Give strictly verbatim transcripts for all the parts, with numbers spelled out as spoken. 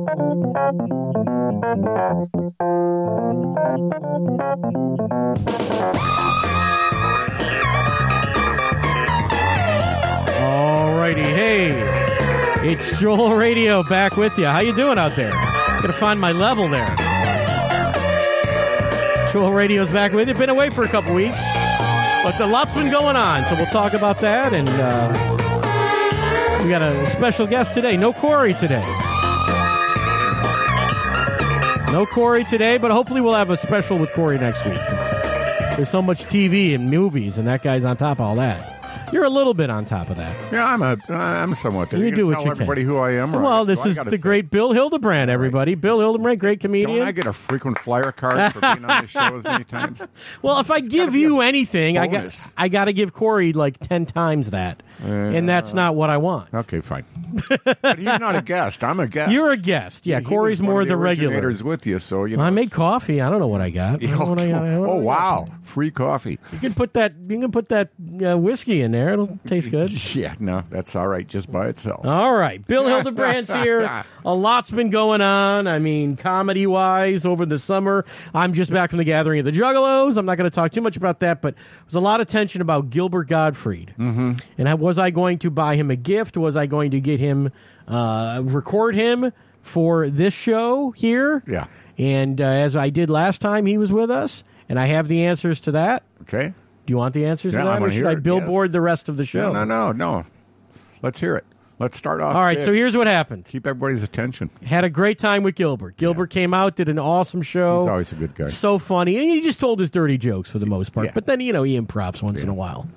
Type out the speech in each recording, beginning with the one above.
Alrighty, hey, it's Joel Radio back with you. How you doing out there? Gotta find my level there. Joel Radio's back with you. Been away for a couple weeks, but the lot's been going on, so we'll talk about that. And uh, we got a special guest today. No Corey today. No Corey today, but hopefully we'll have a special with Corey next week. There's so much T V and movies, and that guy's on top of all that. You're a little bit on top of that. Yeah, I'm a, I'm somewhat. You, you do what tell you everybody can. who I am. Well, this is the say? great Bill Hildebrand, everybody. Right. Bill Hildebrand, great comedian. Don't I get a frequent flyer card for being on the show as many times? Well, if I it's give you anything, bonus. I got I got to give Corey like ten times that, uh, and that's not what I want. Okay, fine. But he's not a guest. I'm a guest. You're a guest. Yeah, he, Corey's he more the, the regular. with you, so you know. Well, I made coffee. I don't know what I got. I what I got. Oh wow, got. Free coffee. You can put that. You can put that uh, whiskey in there. It'll taste good. Yeah, no, that's all right just by itself. All right. Bill Hildebrand's here. A lot's been going on. I mean, comedy-wise over the summer. I'm just back from the Gathering of the Juggalos. I'm not going to talk too much about that, but there was a lot of tension about Gilbert Gottfried. Mm-hmm. And I, was I going to buy him a gift? Was I going to get him, uh, record him for this show here? Yeah. And uh, as I did last time he was with us, and I have the answers to that. Okay. Do you want the answers yeah, to that, or should I billboard yes. the rest of the show? No, no, no, no. Let's hear it. Let's start off. All right, big. So here's what happened. Keep everybody's attention. Had a great time with Gilbert. Gilbert yeah. came out, did an awesome show. He's always a good guy. So funny. And he just told his dirty jokes for the most part. Yeah. But then, you know, he improvs once yeah. in a while.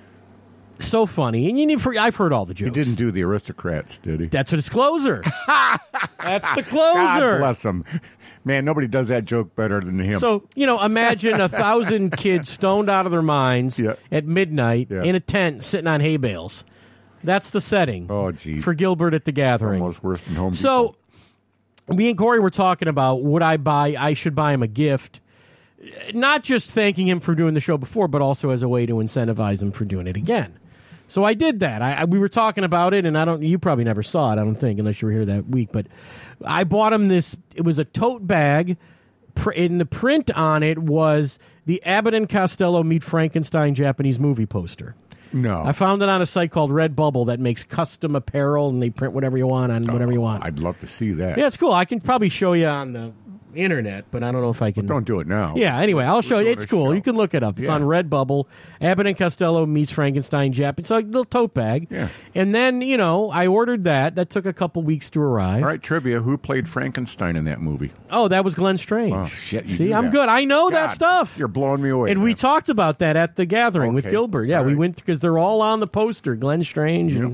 So funny. And you need for, I've heard all the jokes. He didn't do the Aristocrats, did he? That's his closer. That's the closer. God bless him. Man, nobody does that joke better than him. So, you know, imagine a thousand kids stoned out of their minds yeah. at midnight yeah. in a tent sitting on hay bales. That's the setting oh, geez. for Gilbert at the Gathering. Almost worse than Home So, Depot. Me and Corey were talking about would I buy, I should buy him a gift. Not just thanking him for doing the show before, but also as a way to incentivize him for doing it again. So I did that. I, I we were talking about it, and I don't. You probably never saw it, I don't think, unless you were here that week. But I bought him this. It was a tote bag. In the print on it was the Abbott and Costello Meet Frankenstein Japanese movie poster. No, I found it on a site called Redbubble that makes custom apparel, and they print whatever you want on oh, whatever you want. I'd love to see that. Yeah, it's cool. I can probably show you on the internet, but I don't know if I can. Well, don't do it now. Yeah, anyway, I'll show you. It's cool. Show. You can look it up. It's yeah. on Redbubble. Abbott and Costello Meets Frankenstein Jap. It's like a little tote bag. Yeah. And then, you know, I ordered that. That took a couple weeks to arrive. All right, trivia. Who played Frankenstein in that movie? Oh, that was Glenn Strange. Oh, shit. You See, I'm that. good. I know God, that stuff. You're blowing me away. And man. we talked about that at the Gathering okay. with Gilbert. Yeah, all we right. went because they're all on the poster. Glenn Strange yep. and,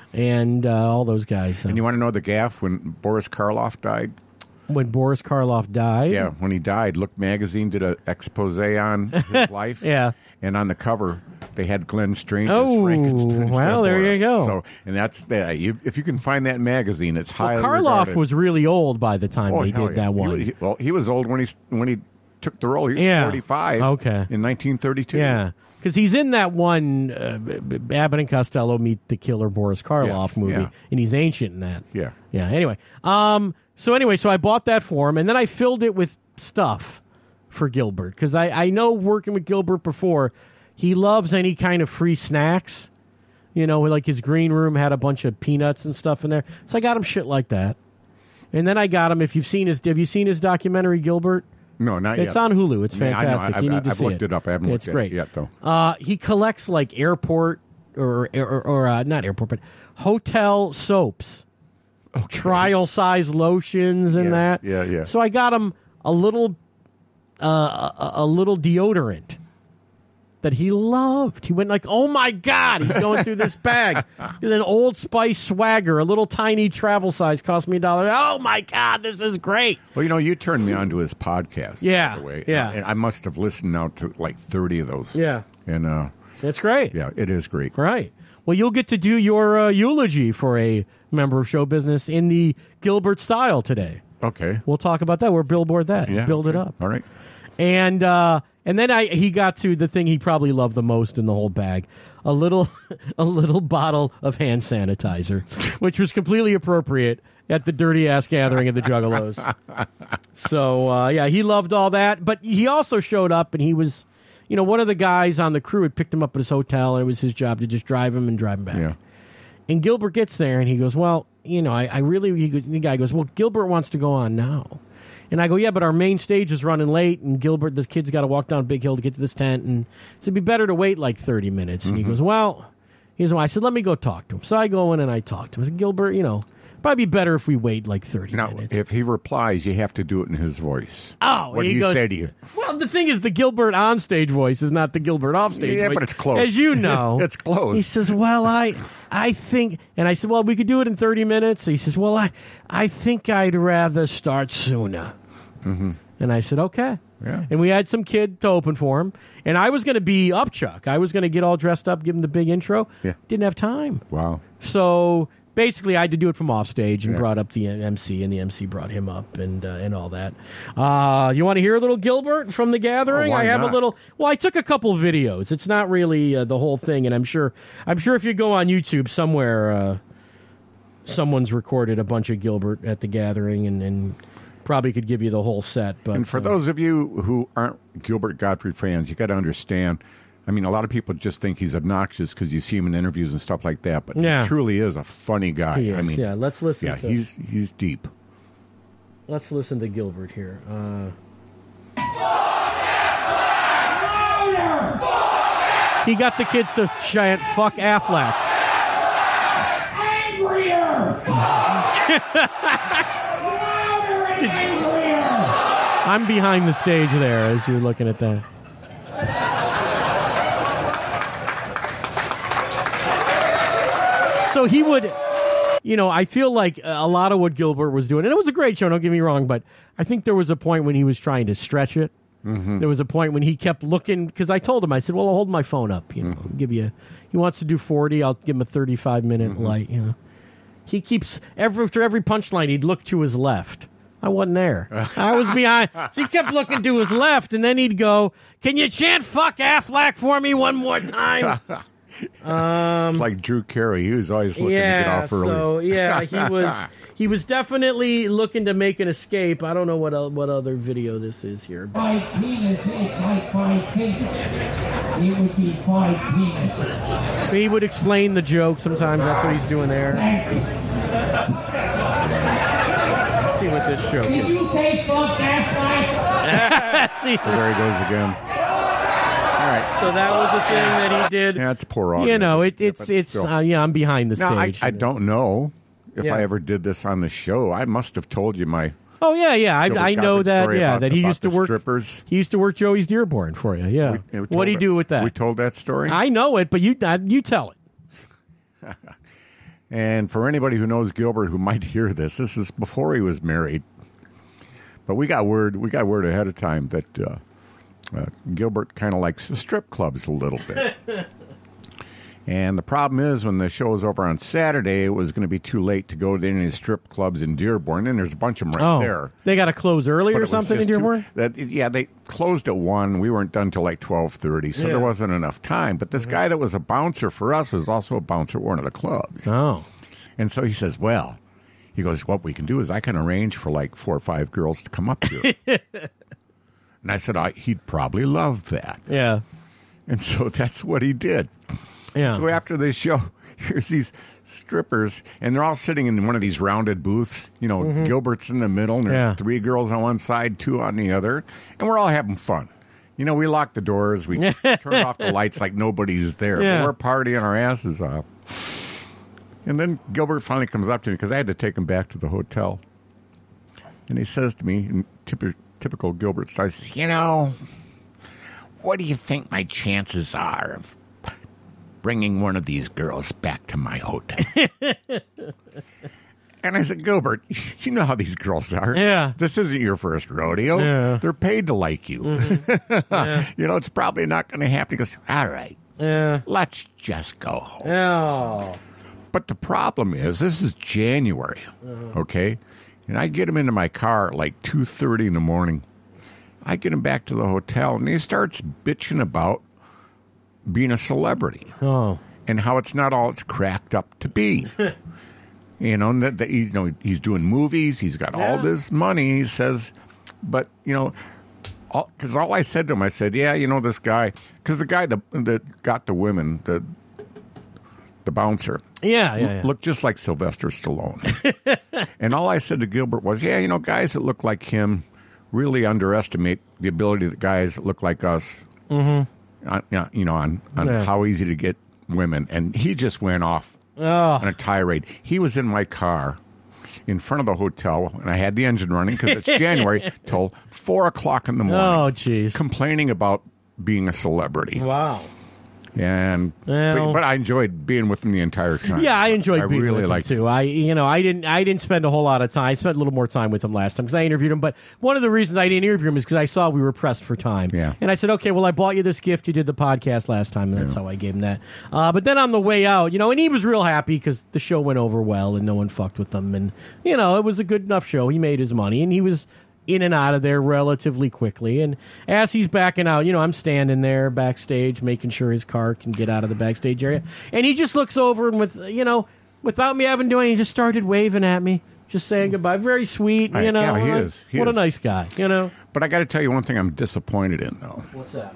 and uh, all those guys. So. And you want to know the gaffe when Boris Karloff died? When Boris Karloff died? Yeah, when he died, Look Magazine did an expose on his life. Yeah. And on the cover, they had Glenn Strange oh, as Frankenstein. Well, there Boris. you go. So, and that's that. You, if you can find that magazine, it's well, highly Karloff regarded. was really old by the time oh, they did yeah. that one. He, he, well, he was old when he when he took the role. He was yeah. forty-five. Okay. In nineteen thirty-two. Yeah. Because he's in that one uh, Abbott and Costello Meet the Killer Boris Karloff yes, movie, yeah. and he's ancient in that. Yeah. Yeah. Anyway, um, so anyway, so I bought that for him, and then I filled it with stuff for Gilbert because I, I know working with Gilbert before, he loves any kind of free snacks. You know, like his green room had a bunch of peanuts and stuff in there, so I got him shit like that. And then I got him. If you've seen his, have you seen his documentary Gilbert? No, not it's yet. on Hulu. It's yeah, fantastic. I know. You I've, need to I've see looked it. it up. I haven't it's looked great. at it yet, though. Uh, he collects like airport or or, or uh, not airport, but hotel soaps, okay. trial size lotions, and yeah, that. Yeah, yeah. So I got him a little, uh, a, a little deodorant that he loved. He went like, "Oh my God!" He's going through this bag. It's an Old Spice Swagger, a little tiny travel size, cost me a dollar. Oh my God, this is great. Well, you know, you turned me on to his podcast. Yeah, by the way. yeah. And I must have listened now to like thirty of those. Yeah, and uh, it's great. Yeah, it is great. Right. Well, you'll get to do your uh, eulogy for a member of show business in the Gilbert style today. Okay. We'll talk about that. We'll billboard that. Yeah, Build okay. it up. All right. And uh, And then I he got to the thing he probably loved the most in the whole bag, a little a little bottle of hand sanitizer, which was completely appropriate at the dirty ass gathering of the Juggalos. So uh, yeah, he loved all that, but he also showed up, and he was, you know, one of the guys on the crew had picked him up at his hotel, and it was his job to just drive him and drive him back. Yeah. And Gilbert gets there, and he goes, "Well, you know, I, I really." He goes, the guy goes, "Well, Gilbert wants to go on now." And I go, yeah, but our main stage is running late, and Gilbert, the kid's got to walk down Big Hill to get to this tent, and so it'd be better to wait like thirty minutes. And mm-hmm. he goes, well, here's why. I said, let me go talk to him. So I go in and I talk to him. I said, Gilbert, you know, probably be better if we wait like thirty now, minutes. If he replies, you have to do it in his voice. Oh, what he do you goes, say to you? Well, the thing is, the Gilbert onstage voice is not the Gilbert offstage yeah, voice. but it's close. As you know. It's close. He says, well, I I think, and I said, well, we could do it in thirty minutes. He says, well, I, I think I'd rather start sooner. Mm-hmm. And I said, okay. Yeah. And we had some kid to open for him. And I was going to be up Chuck. I was going to get all dressed up, give him the big intro. Yeah. Didn't have time. Wow. So basically, I had to do it from off stage and yeah. brought up the M C, and the M C brought him up and uh, and all that. Uh, you want to hear a little Gilbert from the gathering? Oh, why I have not? a little. Well, I took a couple videos. It's not really uh, the whole thing, and I'm sure I'm sure if you go on YouTube somewhere, uh, someone's recorded a bunch of Gilbert at the gathering, and. and probably could give you the whole set. But and for uh, those of you who aren't Gilbert Gottfried fans, you got to understand. I mean, a lot of people just think he's obnoxious because you see him in interviews and stuff like that. But yeah. he truly is a funny guy. He is, I mean, yeah. Let's listen. Yeah, to, he's he's deep. Let's listen to Gilbert here. Uh, he got the kids to chant "Fuck Affleck." Angrier. I'm behind the stage there as you're looking at that. So he would, you know, I feel like a lot of what Gilbert was doing, and it was a great show, don't get me wrong, but I think there was a point when he was trying to stretch it. Mm-hmm. There was a point when he kept looking, because I told him, I said, well, I'll hold my phone up, you know, mm-hmm. give you, he wants to do forty, I'll give him a thirty-five minute mm-hmm. light, you know. He keeps, every, after every punchline, he'd look to his left. I wasn't there. I was behind. So he kept looking to his left, and then he'd go, can you chant "Fuck Affleck" for me one more time? Um, it's like Drew Carey. He was always looking yeah, to get off early. So, yeah, he was he was definitely looking to make an escape. I don't know what what other video this is here. Five penis, it's like five penis. It would be five penis. He would explain the joke sometimes. That's what he's doing there. See what this joke Did is. you say "fuck that See, So there he goes again. All right. so that was the thing that he did. Yeah, it's poor audio. You know, it, it's Yeah, but it's still. uh, yeah. I'm behind the Now, I, stage. I don't know if Yeah. I ever did this on the show. I must have told you my. Oh yeah, yeah. I, Gilbert I know Gottfried that. story Yeah, about- that he about used to the work. strippers. He used to work Joey's Dearborn for you. Yeah. We- we What do you told do it- with that? We told that story. I know it, but you uh, you tell it. And for anybody who knows Gilbert who might hear this, this is before he was married. But we got word. We got word ahead of time that uh, uh, Gilbert kind of likes the strip clubs a little bit. And the problem is, when the show was over on Saturday, it was going to be too late to go to any of the strip clubs in Dearborn. And there's a bunch of them right Oh, there. they got to close early But it or was something in just too- Dearborn. that, yeah, they closed at one. We weren't done till like twelve thirty, so Yeah. there wasn't enough time. But this guy that was a bouncer for us was also a bouncer at one of the clubs. Oh, And so he says, well, he goes, what we can do is I can arrange for like four or five girls to come up here. And I said, I, he'd probably love that. yeah, And so that's what he did. yeah. So after this show, here's these strippers, and they're all sitting in one of these rounded booths. You know, Gilbert's in the middle, and there's Yeah. three girls on one side, two on the other, and we're all having fun. You know, we locked the doors, we turned off the lights like nobody's there, Yeah. but we're partying our asses off. And then Gilbert finally comes up to me, because I had to take him back to the hotel. And he says to me, in typical, typical Gilbert style, he says, you know, what do you think my chances are of bringing one of these girls back to my hotel? And I said, Gilbert, you know how these girls are. Yeah. This isn't your first rodeo. Yeah. They're paid to like you. Yeah. You know, it's probably not going to happen. He goes, all right, Yeah. let's just go home. Oh. But the problem is, this is January, okay? And I get him into my car at like two thirty in the morning. I get him back to the hotel, and he starts bitching about being a celebrity Oh. and how it's not all it's cracked up to be. You know, that, that he's, you know, he's doing movies. He's got all Yeah. this money. He says, but, you know, because all, all I said to him, I said, yeah, you know, this guy, because the guy that, that got the women, the the bouncer, Yeah, yeah, yeah. looked just like Sylvester Stallone. And all I said to Gilbert was, yeah, you know, guys that look like him really underestimate the ability that guys that look like us, mm-hmm. on, you know, on, on Yeah. how easy to get women. And he just went off Oh. on a tirade. He was in my car in front of the hotel, and I had the engine running because it's January, till four o'clock in the morning. Oh, jeez. Complaining about being a celebrity. Wow. And Well- but, but I enjoyed being with him the entire time. Yeah, I enjoyed I being really with liked him too. I, you know, I didn't, I didn't spend a whole lot of time. I spent a little more time with him last time because I interviewed him. But one of the reasons I didn't interview him is because I saw we were pressed for time. Yeah. And I said, okay, well, I bought you this gift. You did the podcast last time, and that's how I gave him that. Uh, but then on the way out, you know, and he was real happy because the show went over well and no one fucked with him, and you know, it was a good enough show. He made his money, and he was in and out of there relatively quickly. And as he's backing out, you know, I'm standing there backstage making sure his car can get out of the backstage area. And he just looks over and with, you know, without me having to do anything, he just started waving at me, just saying goodbye. Very sweet, I- you know. yeah, he uh, is. He what is. a nice guy, you know. But I got to tell you one thing I'm disappointed in, though, What's that?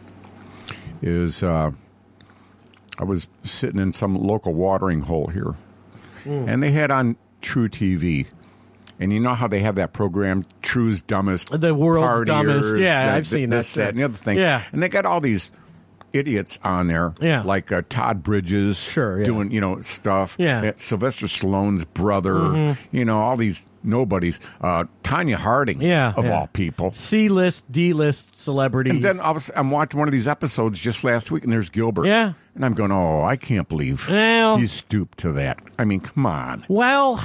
is uh, I was sitting in some local watering hole here, Mm. and they had on True T V. And you know how they have that program, True's Dumbest The World's Partiers, Dumbest. Yeah, that- I've seen that, this, that, and the other thing. Yeah. And they got all these idiots on there, Yeah. like uh, Todd Bridges, Sure, yeah. doing, you know, stuff. Yeah. Mm-hmm. Uh, Sylvester Stallone's brother, you know, all these nobodies. Uh, Tanya Harding, Yeah, of yeah. all people. C-list, D-list celebrities. And then obviously, I'm watching one of these episodes just last week, and there's Gilbert. Yeah. And I'm going, oh, I can't believe Well- you stooped to that. I mean, come on. Well,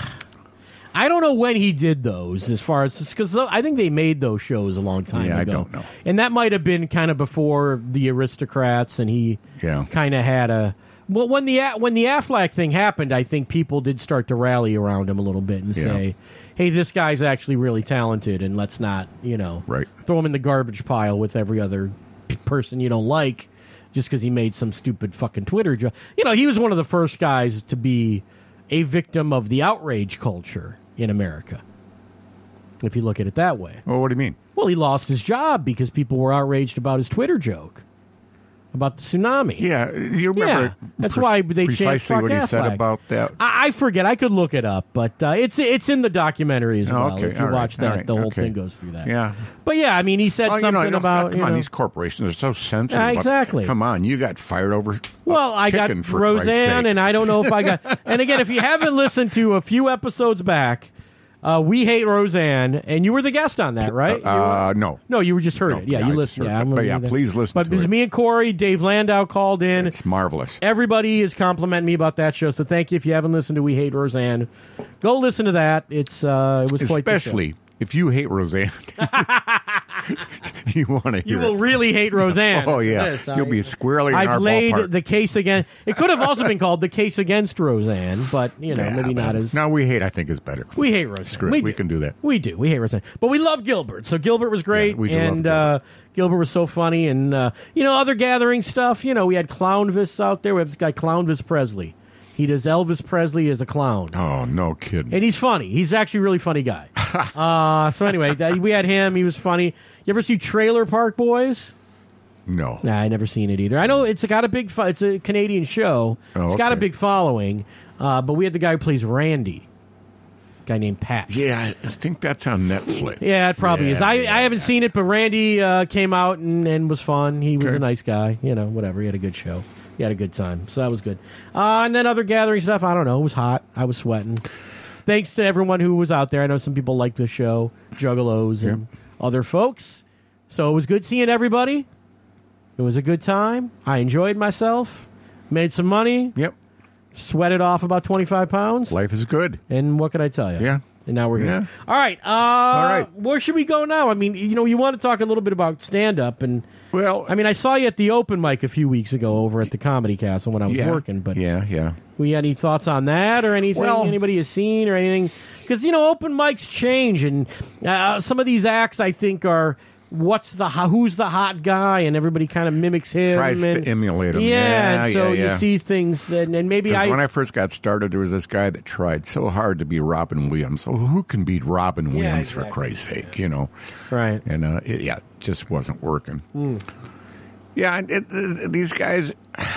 I don't know when he did those, as far as because I think they made those shows a long time Yeah, I ago. don't know. And that might have been kind of before the Aristocrats, and he Yeah. kind of had a. Well, when the when the Aflac thing happened, I think people did start to rally around him a little bit and Yeah. say, "Hey, this guy's actually really talented, and let's not, you know, Right. throw him in the garbage pile with every other p- person you don't like." Just because he made some stupid fucking Twitter joke. You know, he was one of the first guys to be a victim of the outrage culture in America, if you look at it that way. Well, what do you mean? Well, he lost his job because people were outraged about his Twitter joke about the tsunami. Yeah, you remember Yeah, that's why they changed precisely fuck what he said Aflac. about that. I, I forget. I could look it up, but uh, it's it's in the documentary as Oh, well. okay. If you All right. watch that, All right. the whole Okay. thing goes through that. Yeah. But yeah, I mean, he said Well, you something know, you know, about come you on, know, these corporations are so sensitive. Yeah, about- exactly. Come on, you got fired over. Well, I got chicken, for Christ's Roseanne, sake. and I don't know if I got. And again, if you haven't listened to a few episodes back, uh, we hate Roseanne, and you were the guest on that, right? You were- Uh, no, no, you were just heard No, it. Yeah, yeah, you I listened. just Yeah, heard I'm it. But gonna yeah, do that. please listen But to it was it. me and Corey. Dave Landau called in. it's marvelous. Everybody is complimenting me about that show, so thank you. If you haven't listened to We Hate Roseanne, go listen to that. It's uh, it was quite the show. Especially if you hate Roseanne, you want to hear You will it. really hate Roseanne. Oh yeah, Yes, you'll I- be squarely in I've our laid ballpark. the case against. It could have also been called the case against Roseanne, but you know, Yeah, maybe not but- as. No, we hate. I think is better. We hate Roseanne. Screw it. We, We do. can do that. We do. We hate Roseanne, but we love Gilbert. So Gilbert was great, Yeah, we do love and Gilbert. uh, Gilbert was so funny, and uh, you know, other gathering stuff. You know, we had Clownvis out there. We have this guy Clownvis Presley. He does Elvis Presley as a clown. Oh no, kidding. And he's funny. He's actually a really funny guy. uh, so anyway, that, we had him. He was funny. You ever see Trailer Park Boys? no. Nah, I never seen it either. I know it's got a big. Fo- it's a Canadian show. Oh, It's got a okay. big following. Uh, but we had the guy who plays Randy, a guy named Pat. Yeah, I think that's on Netflix. Yeah, it probably Yeah, is. I, yeah, I haven't seen it, but Randy uh, came out and, and was fun. He was Okay. a nice guy. You know, whatever. He had a good show. He had a good time. So that was good. Uh, and then other gathering stuff, I don't know. It was hot. I was sweating. Thanks to everyone who was out there. I know some people like the show, Juggalos and other folks. So it was good seeing everybody. It was a good time. I enjoyed myself. Made some money. Yep. Sweated off about twenty-five pounds. Life is good. And what can I tell you? Yeah. And now we're here. Yeah. All right. Uh, All right. Where should we go now? I mean, you know, you want to talk a little bit about stand-up. And, Well, I mean, I saw you at the open mic a few weeks ago over at the Comedy Castle when I was yeah, working. But yeah, yeah. we any thoughts on that or anything Well- anybody has seen or anything? Because, you know, open mics change. And uh, some of these acts, I think, are what's the ho- who's the hot guy, and everybody kind of mimics him. Tries and, to emulate him. Yeah, Yeah, and so yeah, you yeah. see things, and, and maybe I. Because when I first got started, there was this guy that tried so hard to be Robin Williams. So who can beat Robin Williams, exactly. for Christ's sake, you know? Right. And, uh, it, yeah, it just wasn't working. Mm. Yeah, and it, it, these guys...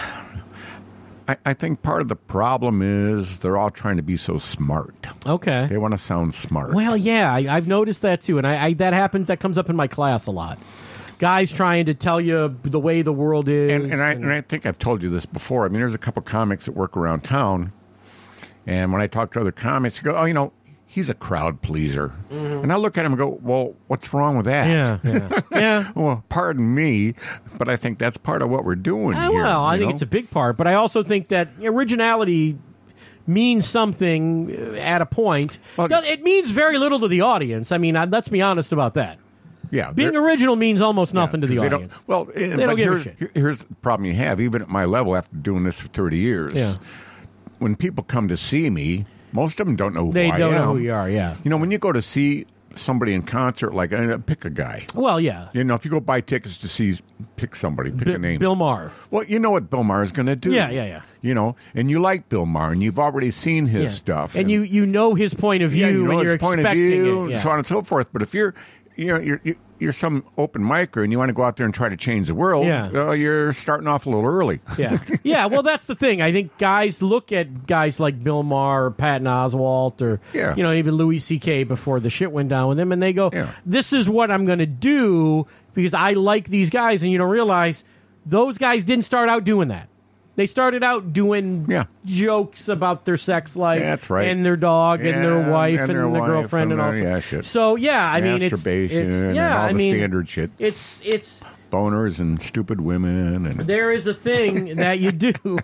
I, I think part of the problem is they're all trying to be so smart. Okay. They want to sound smart. Well, yeah, I, I've noticed that too, and I, I that happens. That comes up in my class a lot. Guys trying to tell you the way the world is, And, and, I, and I think I've told you this before. I mean, there's a couple comics that work around town, and when I talk to other comics, they go, oh, you know, he's a crowd pleaser. Mm-hmm. And I look at him and go, well, what's wrong with that? Yeah, yeah, yeah. Well, pardon me, but I think that's part of what we're doing Uh, here. well, I you think know? it's a big part, but I also think that originality means something uh, at a point. Well, No, it means very little to the audience. I mean, I, let's be honest about that. Yeah, Being they're- original means almost nothing Yeah, to the 'cause they audience. Don't, well, and, don't but give a here's, shit. here- here's the problem you have, even at my level after doing this for thirty years. Yeah. When people come to see me, most of them don't know who They I don't am. know who you are, yeah. You know, when you go to see somebody in concert, like, uh, pick a guy. Well, yeah. You know, if you go buy tickets to see, pick somebody, pick B- a name. Bill Maher. Well, you know what Bill Maher is going to do. Yeah, yeah, yeah. You know, and you like Bill Maher, and you've already seen his Yeah. stuff. And, you, you know his point of view, yeah, you know and his you're point of expecting view, it. Yeah. so on and so forth. But if you're, you know, you're you're, you're some open micer and you want to go out there and try to change the world, Yeah. uh, you're starting off a little early. Yeah, yeah. Well, that's the thing. I think guys look at guys like Bill Maher or Patton Oswalt or Yeah. you know even Louis C K before the shit went down with him, and they go, Yeah. "This is what I'm going to do because I like these guys." And you don't realize those guys didn't start out doing that. They started out doing Yeah. jokes about their sex life, That's right. and their dog, and Yeah, their wife, and and, their their wife, girlfriend, and, and all. their- yeah, shit. So yeah, I mean, it's, Masturbation it's and yeah, all I the mean, standard shit. It's it's. Boners and stupid women and There is a thing that you do.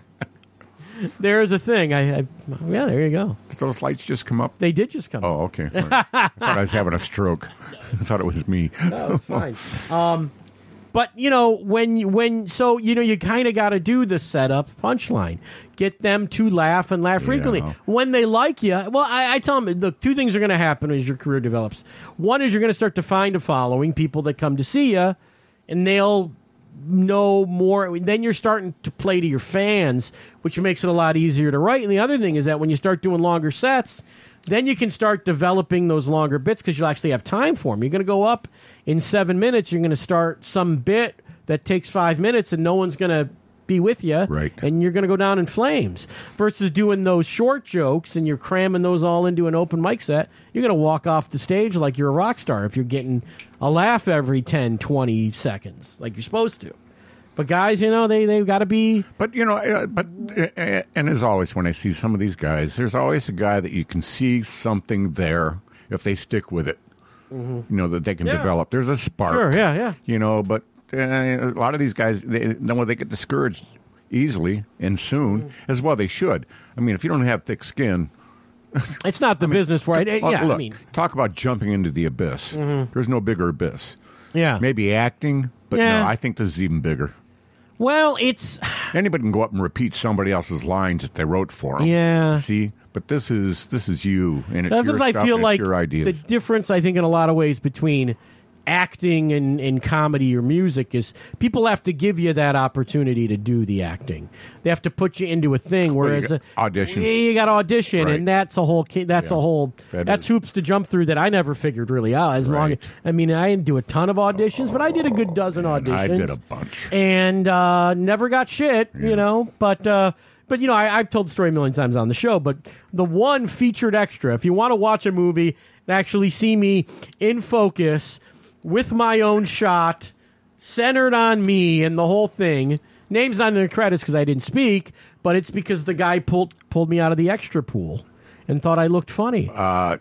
There is a thing. I, I yeah. There you go. did those lights just come up? They did just come. Oh, okay. I thought I was having a stroke. I thought it was me. No, it's fine. Um, but you know when you, when so you know you kind of got to do the setup punchline, get them to laugh and laugh frequently. Yeah. When they like you, well, I, I tell them look, two things are going to happen as your career develops. One is you're going to start to find a following, people that come to see you, and they'll know more. Then you're starting to play to your fans, which makes it a lot easier to write. And the other thing is that when you start doing longer sets, then you can start developing those longer bits because you'll actually have time for them. You're going to go up in seven minutes. You're going to start some bit that takes five minutes, and no one's going to be with you. Right. And you're going to go down in flames. Versus doing those short jokes and you're cramming those all into an open mic set, you're going to walk off the stage like you're a rock star if you're getting a laugh every ten, twenty seconds like you're supposed to. But guys, you know, they, they've got to be... But, you know, uh, but, uh, and as always, when I see some of these guys, there's always a guy that you can see something there if they stick with it, you know, that they can Yeah. develop. There's a spark. Sure, yeah, yeah. You know, but uh, a lot of these guys, they, no, they get discouraged easily and soon, Mm. as well they should. I mean, if you don't have thick skin... It's not the business for it. It- Well, yeah, look, I mean... talk about jumping into the abyss. There's no bigger abyss. Yeah. Maybe acting, but Yeah. no, I think this is even bigger. Well, it's... Anybody can go up and repeat somebody else's lines that they wrote for them. Yeah. See, but this is this is you, and it's That's your what I stuff, feel and like it's your ideas. the difference, I think, in a lot of ways between acting and, and comedy or music is people have to give you that opportunity to do the acting. They have to put you into a thing. Well, you Whereas got- uh, audition. yeah, you got to audition, Right. and that's a whole. ki- That's Yeah, a whole. that that's is. hoops to jump through that I never figured really out. As long, Right. I mean, I didn't do a ton of auditions, but I did a good dozen Man, auditions. I did a bunch. and uh, never got shit. You know, but. Uh, But, you know, I, I've told the story a million times on the show, but the one featured extra, if you want to watch a movie and actually see me in focus with my own shot, centered on me and the whole thing, name's not in the credits because I didn't speak, but it's because the guy pulled pulled me out of the extra pool and thought I looked funny. Uh,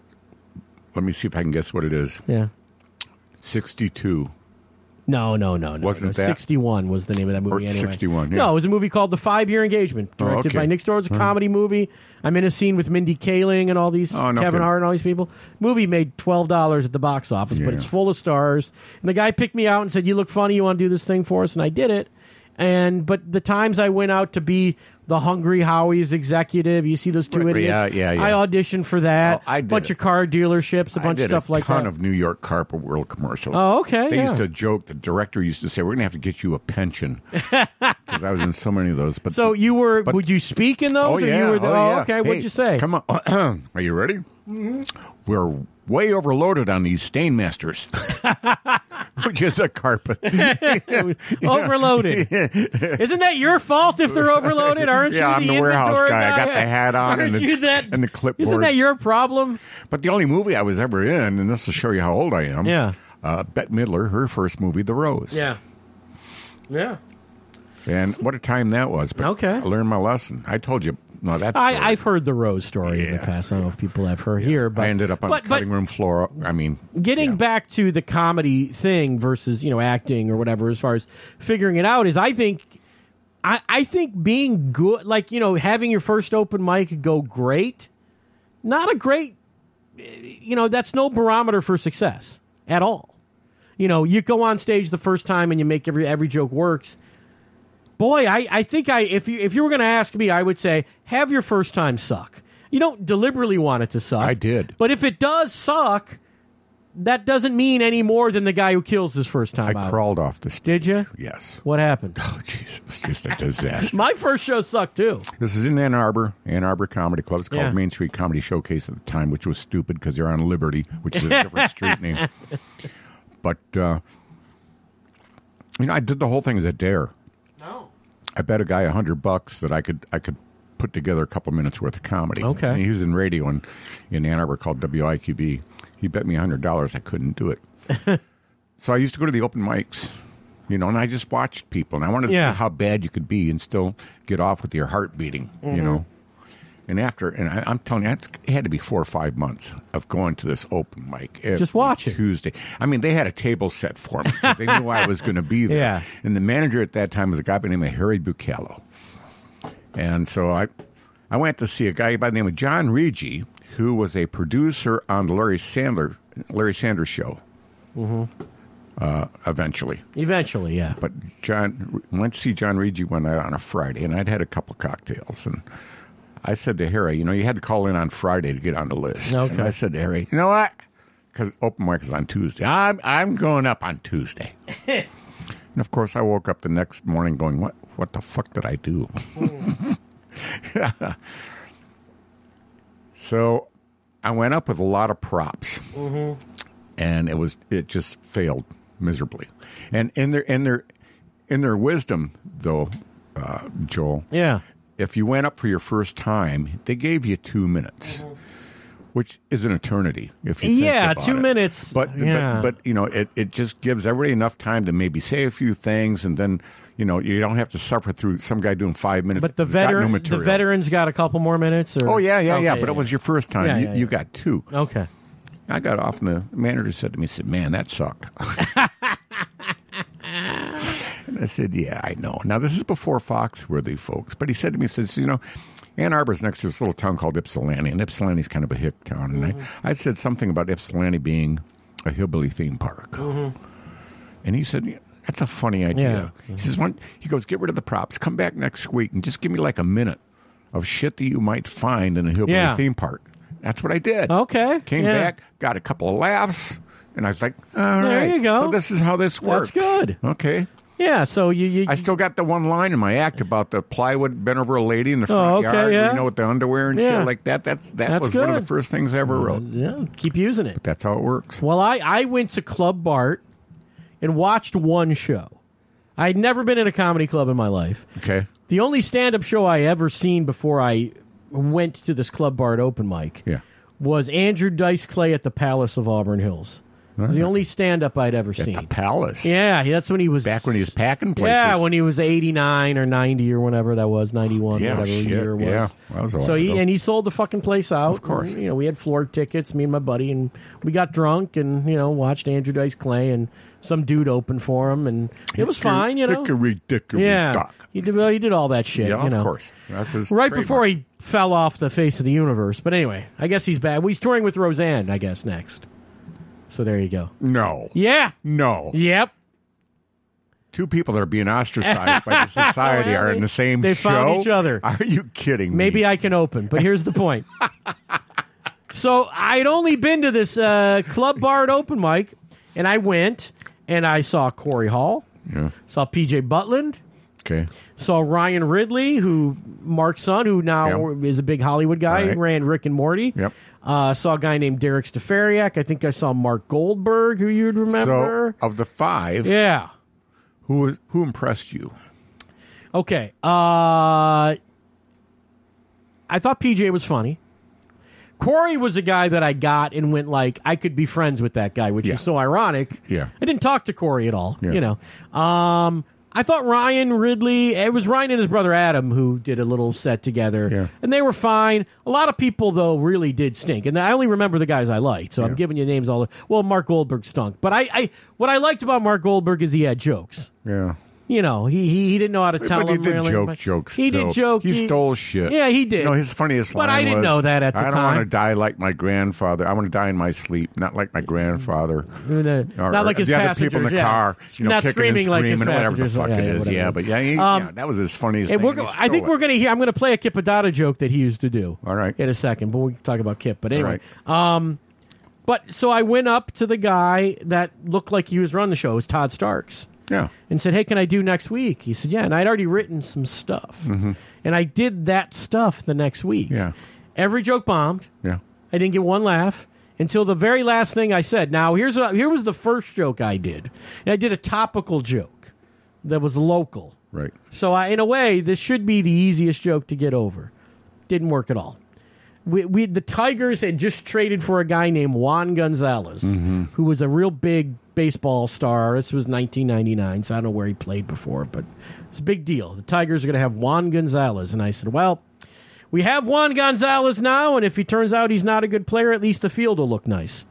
Let me see if I can guess what it is. yeah. sixty-two. No, no, no, no. Wasn't no. that- sixty-one was the name of that movie Or anyway. sixty-one, yeah. No, it was a movie called The Five-Year Engagement, Oh, directed okay. by Nick Storrs. It's a comedy movie. I'm in a scene with Mindy Kaling and all these, Oh, no Kevin kidding. Hart and all these people. Movie made twelve dollars at the box office, but Yeah. it's full of stars. And the guy picked me out and said, you look funny, you want to do this thing for us? And I did it. And But the times I went out to be the Hungry Howie's executive. You see those two Right, idiots? yeah, yeah, yeah. I auditioned for that. Oh, I a did bunch it. of car dealerships, a I bunch did of stuff a like ton that. of New York Carpet World commercials. Oh, okay, They yeah. used to joke. The director used to say, "We're going to have to get you a pension," because I was in so many of those. But So you were? but- would you speak in those? oh or yeah, You were the, oh, oh yeah. okay. Hey, What'd you say? Come on, are you ready? Mm-hmm. We're way overloaded on these Stainmasters, which is a carpet. Overloaded. Isn't that your fault if they're overloaded? Aren't Yeah, you I'm the, the warehouse inventory guy. I got the hat on Aren't and the- you that, and the clipboard. Isn't that your problem? But the only movie I was ever in, and this will show you how old I am. Yeah. Uh, Bette Midler, her first movie, The Rose. Yeah. Yeah. And what a time that was. But Okay. I learned my lesson. I told you. No, that's. I, I've heard the Rose story in the Yeah. past. I don't know if people have heard here, but I ended up on but, the cutting but room floor. I mean, getting yeah. back to the comedy thing versus you know acting or whatever, as far as figuring it out, is I think. I, I think being good, like, you know, having your first open mic go great, not a great, you know, that's no barometer for success at all. You know, you go on stage the first time and you make every every joke works. Boy, I, I think I if you if you were going to ask me, I would say have your first time suck. You don't deliberately want it to suck. I did. But if it does suck, that doesn't mean any more than the guy who kills his first time I out. crawled off the stage. Did you? Yes. What happened? Oh, jeez. It's just a disaster. My first show sucked, too. This is in Ann Arbor, Ann Arbor Comedy Club. It's called Yeah. Main Street Comedy Showcase at the time, which was stupid because they're on Liberty, which is a different street name. But, uh, you know, I did the whole thing as a dare. No. I bet a guy a hundred bucks that I could I could put together a couple minutes worth of comedy. Okay. And he was in radio in, in Ann Arbor called W I Q B. He bet me a hundred dollars I couldn't do it. So I used to go to the open mics, you know, and I just watched people, and I wanted to Yeah. see how bad you could be and still get off with your heart beating, Mm-hmm. you know. And after, and I, I'm telling you, it's, it had to be four or five months of going to this open mic every Just watch it. Tuesday. I mean, they had a table set for me because they knew I was going to be there. Yeah. And the manager at that time was a guy by the name of Harry Bucalo. And so I, I went to see a guy by the name of John Rigi, who was a producer on the Larry Sandler, Larry Sanders Show. Mm-hmm. Uh, eventually. Eventually, yeah. But John went to see John Rigi one night on a Friday, and I'd had a couple of cocktails, and I said to Harry, you know, you had to call in on Friday to get on the list. Okay. And I said to Harry, you know what? Because open mic is on Tuesday. I'm I'm going up on Tuesday. And of course, I woke up the next morning going, what What the fuck did I do? So I went up with a lot of props, Mm-hmm. and it was it just failed miserably. And in their in their in their wisdom, though, uh, Joel, Yeah. if you went up for your first time, they gave you two minutes, which is an eternity. If you think Yeah, about two it. minutes. But, Yeah. but but you know, it, it just gives everybody enough time to maybe say a few things, and then you know you don't have to suffer through some guy doing five minutes. But the that's got no veteran, the material. veterans got a couple more minutes? Or? Oh yeah, yeah, yeah. Okay, But it was your first time. Yeah, you, yeah, you yeah. got two. Okay. I got off, and the manager said to me, he said, man, that sucked. And I said, yeah, I know. Now, this is before Foxworthy, folks. But he said to me, he says, you know, Ann Arbor's next to this little town called Ypsilanti, and Ypsilanti's kind of a hick town. And Mm-hmm. I, I said something about Ypsilanti being a hillbilly theme park. Mm-hmm. And he said, yeah, that's a funny idea. Yeah. He says, Why don't-" he goes, get rid of the props. Come back next week and just give me like a minute of shit that you might find in a hillbilly Yeah. theme park. That's what I did. Okay. Came Yeah. back, got a couple of laughs, and I was like, all There right. you go. So this is how this works. good. Okay. Yeah, so you... you I still got the one line in my act about the plywood bent over a lady in the front Oh, okay, yard, yeah. you know, with the underwear and Yeah. shit like that. That's That That's was one of the good. first things I ever wrote. yeah, keep using it. That's how it works. Well, I, I went to Club Bart and watched one show. I'd never been in a comedy club in my life. Okay. The only stand-up show I ever seen before I went to this Club Bart open mic Yeah. was Andrew Dice Clay at the Palace of Auburn Hills. It was the only stand-up I'd ever At seen. the Palace. Yeah, that's when he was... Back when he was packing places. Yeah, when he was eighty-nine or ninety or whatever that was, ninety-one, Yeah, whatever shit, year it was. yeah. That was a so while he ago. and he sold the fucking place out. Of course. And, you know, we had floor tickets, me and my buddy, and we got drunk and you know watched Andrew Dice Clay and some dude open for him, and it was fine. You know, Hickory dickory yeah, dock. he did. Well, he did all that shit. Yeah, you know. of course. That's his Right trademark. before he fell off the face of the universe. But anyway, I guess he's back. Well, he's touring with Roseanne, I guess, next. So there you go. No. Yeah. No. Yep. Two people that are being ostracized by the society Well, are they- in the same they show. found each other. Are you kidding me? Maybe I can open, but here's the point. So I'd only been to this uh, Club Bard open mic, and I went, and I saw Corey Hall, Yeah. saw P J Butland, Okay. saw Ryan Ridley, who Mark's son, who now Yep. is a big Hollywood guy, Right. ran Rick and Morty. Yep. Uh, saw a guy named Derek Stefariak. I think I saw Mark Goldberg, who you'd remember. So, of the five, Yeah. who was- who impressed you? Okay. Uh, I thought P J was funny. Corey was a guy that I got and went like, I could be friends with that guy, which Yeah. is so ironic. Yeah. I didn't talk to Corey at all, Yeah. you know. Um, I thought Ryan Ridley, it was Ryan and his brother Adam who did a little set together, Yeah. and they were fine. A lot of people, though, really did stink, and I only remember the guys I liked, so I'm Yeah. giving you names all the Well, Mark Goldberg stunk, but I, I what I liked about Mark Goldberg is he had jokes. Yeah. You know, he he, he didn't know how to tell But he them did really. joke but jokes. He though. did joke. He, stole shit. Yeah, he did. You know, his funniest But line I didn't was, know that at the I don't time. want to die like my grandfather. I want to die in my sleep, not like my grandfather. The- Or, not like his the other passengers, people in the yeah. car, you know, not kicking screaming and like his screaming, whatever the passengers. fuck yeah, it is. whatever. Yeah, but yeah, he, Um, yeah, that was his funniest And thing. we're, and he go- I think stole we're it. going to hear. I'm going to play a Kip Adata joke that he used to do. All right. In a second, but we can talk about Kip. But anyway, All um, but so I went up to the guy that looked like he was running the show. It was Todd Starks. Yeah. And said, hey, can I do next week? He said, yeah. And I'd already written some stuff. Mm-hmm. And I did that stuff the next week. Yeah. Every joke bombed. Yeah. I didn't get one laugh until the very last thing I said. Now, here's what, here was the first joke I did. And I did a topical joke that was local. Right. So, I, in a way, this should be the easiest joke to get over. Didn't work at all. We, we the Tigers had just traded for a guy named Juan Gonzalez, who was a real big baseball star. This was nineteen ninety-nine, so I don't know where he played before, but it's a big deal. The Tigers are going to have Juan Gonzalez. And I said, well, we have Juan Gonzalez now, and if he turns out he's not a good player, at least the field will look nice.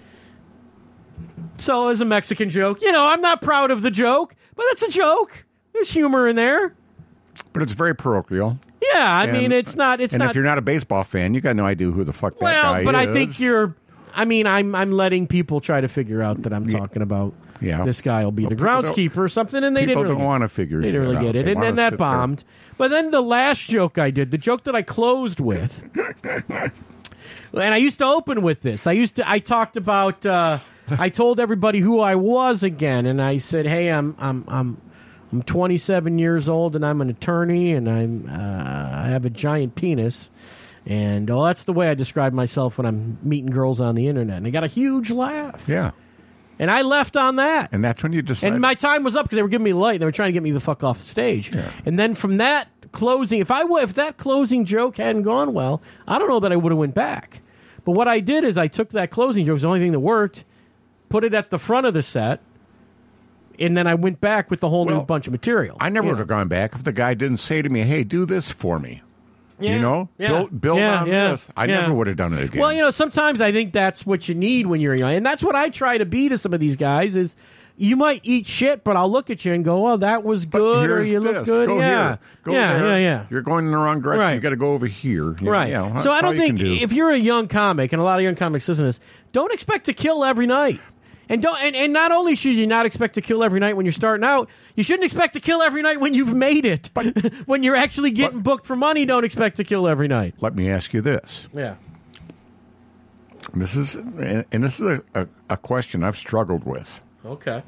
So, as a Mexican joke, you know, I'm not proud of the joke, but it's a joke. There's humor in there. But it's very parochial. Yeah, I And- mean, it's not. It's and not. if you're not a baseball fan, you got no idea who the fuck that well, guy but is. I think you're. I mean, I'm. I'm letting people try to figure out that I'm Yeah. talking about. Yeah. This guy will be the people don't- groundskeeper or something, and they people didn't really don't want to figure They shit didn't really out. get it, They and wanna then that sit there. bombed. But then the last joke I did, the joke that I closed with, and I used to open with this. I used to. I talked about. Uh, I told everybody who I was again, and I said, "Hey, I'm. I'm. I'm." I'm twenty-seven years old, and I'm an attorney, and I'm uh, I have a giant penis, and oh, that's the way I describe myself when I'm meeting girls on the internet. And I got a huge laugh, Yeah. and I left on that. And that's when you decide. And my time was up because they were giving me light. They were trying to get me the fuck off the stage. Yeah. And then from that closing, if I w- if that closing joke hadn't gone well, I don't know that I would have went back. But what I did is I took that closing joke, it was the only thing that worked, put it at the front of the set. And then I went back with the whole new Well, bunch of material. I never You would know? have gone back if the guy didn't say to me, hey, do this for me. Yeah, You know? yeah, Build, build yeah, on yeah, this. I yeah. never would have done it again. Well, you know, sometimes I think that's what you need when you're young. And that's what I try to be to some of these guys is you might eat shit, but I'll look at you and go, oh, that was But good, or here's you this. look good. Go yeah. here. Go yeah, there. yeah, yeah. You're going in the wrong direction. Right. You got to go over here. You Right. know, so I that's all don't you think can do. if you're a young comic, and a lot of young comics listen to this, don't expect to kill every night. And don't and, and not only should you not expect to kill every night when you're starting out, you shouldn't expect to kill every night when you've made it. But when you're actually getting but, booked for money, don't expect to kill every night. Let me ask you this. Yeah. This is and and this is a, a, a question I've struggled with. Okay.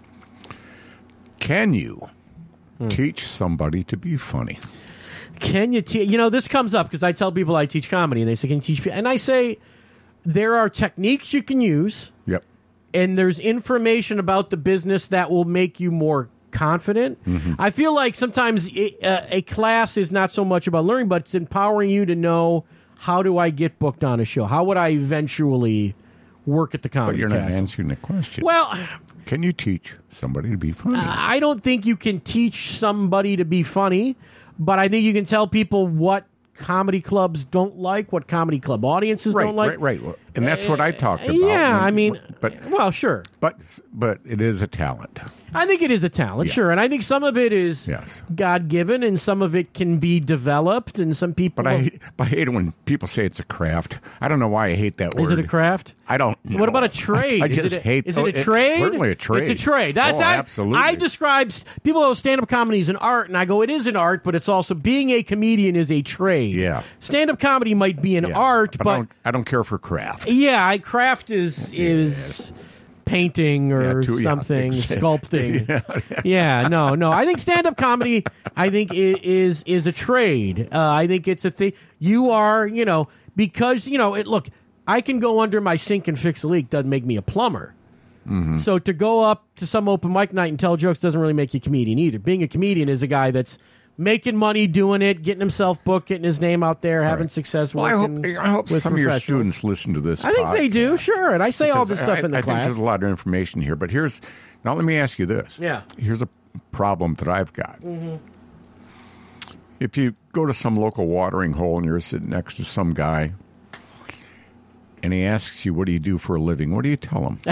Can you Hmm. teach somebody to be funny? Can you teach? You know, this comes up because I tell people I teach comedy, and they say, "Can you teach?" pe-" And I say, there are techniques you can use, Yep. and there's information about the business that will make you more confident. I feel like sometimes it, uh, a class is not so much about learning, but it's empowering you to know, how do I get booked on a show? How would I eventually work at the comedy But you're not Castle? answering the question. Well, Can you teach somebody to be funny? I don't think you can teach somebody to be funny, but I think you can tell people what comedy clubs don't like, what comedy club audiences Right, don't like. right, right. And that's what I talked about. Yeah, when- I mean, but well, sure. but but it is a talent. I think it is a talent, Yes. sure, and I think some of it is Yes. God given, and some of it can be developed, and some people. But I but I hate it when people say it's a craft. I don't know why I hate that word. is it a craft? I don't know. What about a trade? I is just it a, hate. Is it oh, a it's trade? certainly a trade. It's a trade. That's oh, I, absolutely. I describe people go stand-up comedy as an art, and I go, it is an art, but it's also being a comedian is a trade. Yeah. Stand-up comedy might be an Yeah. art, I but don't, I don't care for craft. yeah, I craft is is painting or Yeah, too- yeah, something, exactly. sculpting. yeah, no, no. I think stand-up comedy, I think i- is is a trade. Uh, I think it's a thing. You are, you know, because you know, it. Look, I can go under my sink and fix a leak. Doesn't make me a plumber. Mm-hmm. So to go up to some open mic night and tell jokes doesn't really make you a comedian either. Being a comedian is a guy that's making money doing it, getting himself booked, getting his name out there, having Right. success. Well, I hope, working I hope with some of your professionals. students listen to this. I think they do, podcast. sure. And I say all this Because stuff in the I, I class. think there's a lot of information here. But here's now. Let me ask you this. Yeah. Here's a problem that I've got. Mm-hmm. If you go to some local watering hole and you're sitting next to some guy, and he asks you, "What do you do for a living?" What do you tell him?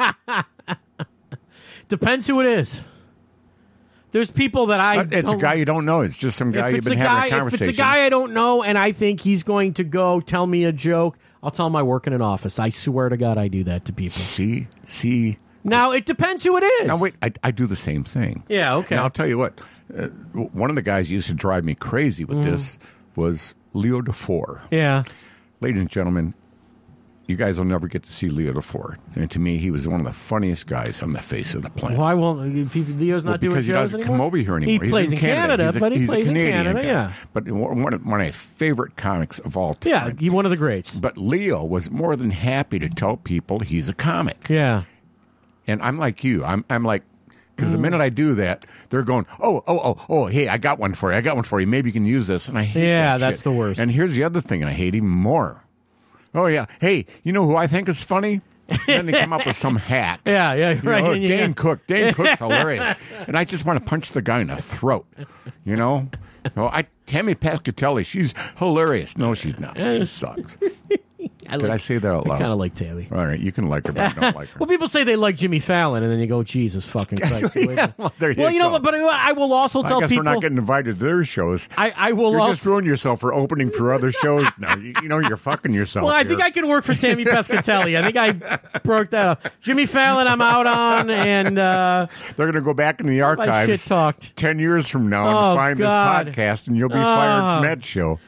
Depends who it is. There's people that I. Uh, it's a don't- guy you don't know. It's just some guy If you've it's, a been guy, having a if conversation. it's a guy I don't know, and I think he's going to go tell me a joke, I'll tell him I work in an office. I swear to God, I do that to people. see, see. Now it depends who it is. Now wait, I, I do the same thing. Yeah, okay. Now I'll tell you what. Uh, one of the guys used to drive me crazy with this was Leo DeFore. Yeah. Ladies and gentlemen, you guys will never get to see Leo DeFore. And to me, he was one of the funniest guys on the face of the planet. Why won't Leo's not Well, doing because he shows doesn't anymore? come over here anymore. He He's plays in in Canada, He's a- but he he's a plays in Canadian Canada. guy. Yeah. But one of, one of my favorite comics of all time. Yeah, he one of the greats. But Leo was more than happy to tell people he's a comic. Yeah. And I'm like you. I'm I'm like, because the minute I do that, they're going, oh, oh, oh, oh, hey, I got one for you. I got one for you. Maybe you can use this. And I hate Yeah, that that's shit. the worst. And here's the other thing, and I hate even more. Oh, yeah. Hey, you know who I think is funny? And then they come up with some hack. Yeah, yeah, You right. know, and you- Dane Cook. Dane Cook's hilarious. And I just want to punch the guy in the throat. You know? Oh, I Tammy Pescatelli, she's hilarious. No, she's not. She sucks. I Did like- I say that out I loud? kind of like Tammy. All right, you can like her, but I don't like her. Well, people say they like Jimmy Fallon, and then you go, Jesus fucking Christ. Yeah, well, there you well, you know, go. but I will also I tell guess people. we're not getting invited to their shows. I, I will You're also. just ruining yourself for opening for other shows. No, you, you know you're fucking yourself. Well, I here. think I can work for Tammy Pescatelli. I think I broke that up. Jimmy Fallon, I'm out on, and uh, they're going to go back in the my archives shit talked. ten years from now Oh, and find God. this podcast, and you'll be fired Oh. from that show.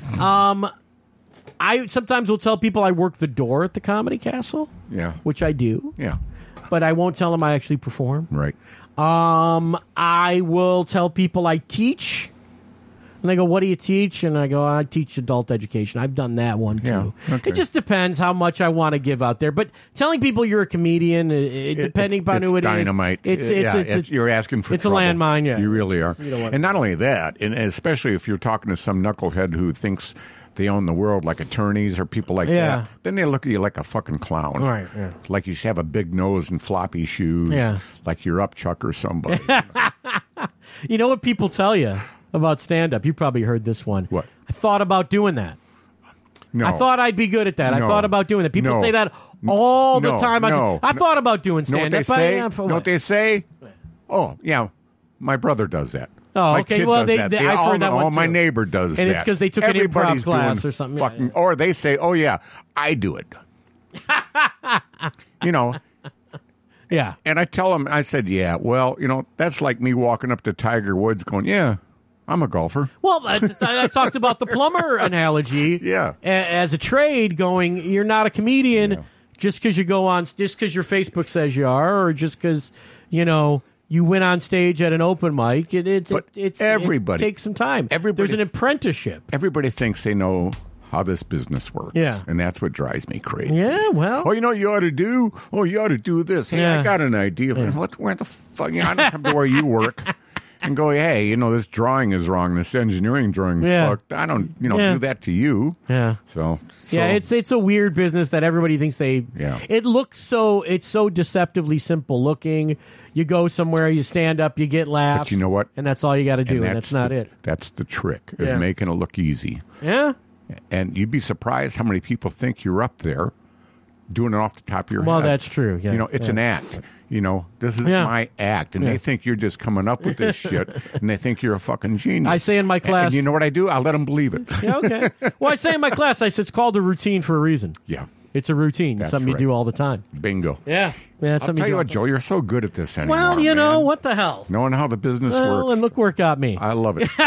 I sometimes will tell people I work the door at the Comedy Castle, Yeah, which I do, yeah, but I won't tell them I actually perform. right. Um, I will tell people I teach. And they go, what do you teach? And I go, I teach adult education. I've done that one, too. Yeah, okay. It just depends how much I want to give out there. But telling people you're a comedian, it, it, depending it's, upon it's who it is. dynamite. It's, it's, yeah, it's, it's, you're asking for it's a trouble. landmine, yeah. You really are. You don't want- And not only that, and especially if you're talking to some knucklehead who thinks they own the world, like attorneys or people like Yeah. that, then they look at you like a fucking clown. Right, yeah. Like you should have a big nose and floppy shoes. Yeah. Like you're up Chuck or somebody. You know what people tell you about stand-up? You probably heard this one. What? I thought about doing that. No. I thought I'd be good at that. I No. thought about doing that. People No. say that all the No, time. I, no. I thought about doing know what stand-up. they say? but, yeah, know for what what? they say? Oh, yeah. My brother does that. Oh, my okay. Kid Well, does they- that. they- They I've all heard that know, one oh, my too. neighbor does And that. it's 'cause they took an improv Everybody's class doing or something. Yeah, Fucking, yeah. Or they say, oh, yeah, I do it. You know, Yeah. and I tell them, I said, yeah, well, you know, that's like me walking up to Tiger Woods going, yeah, I'm a golfer. Well, I, I talked about the plumber analogy. Yeah. a- As a trade, going, you're not a comedian Yeah. just because you go on, just because your Facebook says you are, or just because, you know, you went on stage at an open mic. It, it, But it, it's, everybody- it takes some time. everybody- There's an apprenticeship. Everybody thinks they know how this business works. Yeah. And that's what drives me crazy. Yeah, well. Oh, you know what you ought to do? Oh, you ought to do this. Hey, Yeah. I got an idea. What? Where the fuck? You know, I don't come to where you work and go, hey, you know, this drawing is wrong. This engineering drawing is Yeah. fucked. I don't, you know, Yeah. do that to you. Yeah. So, so Yeah, it's it's a weird business that everybody thinks they. Yeah. It looks so it's so deceptively simple looking. You go somewhere, you stand up, you get laughs. But you know what? And that's all you got to do, and that's, not the, it. That's the trick, is Yeah. making it look easy. Yeah. And you'd be surprised how many people think you're up there doing it off the top of your Well, head. that's true. Yeah, you know, it's yeah. an act. You know, this is Yeah. my act, and Yeah. they think you're just coming up with this shit, and they think you're a fucking genius. I say in my And- class- and you know what I do? I let them believe it. Yeah, okay. Well, I say in my class, I said it's called a routine for a reason. Yeah, It's a routine. It's That's something right. you do all the time. bingo. Yeah. Yeah, it's I'll something tell you do what, all Joe, you're so good at this the- anymore. Well, you know, man. what the hell? Knowing how the business Well, works. and look where it got me. I love it.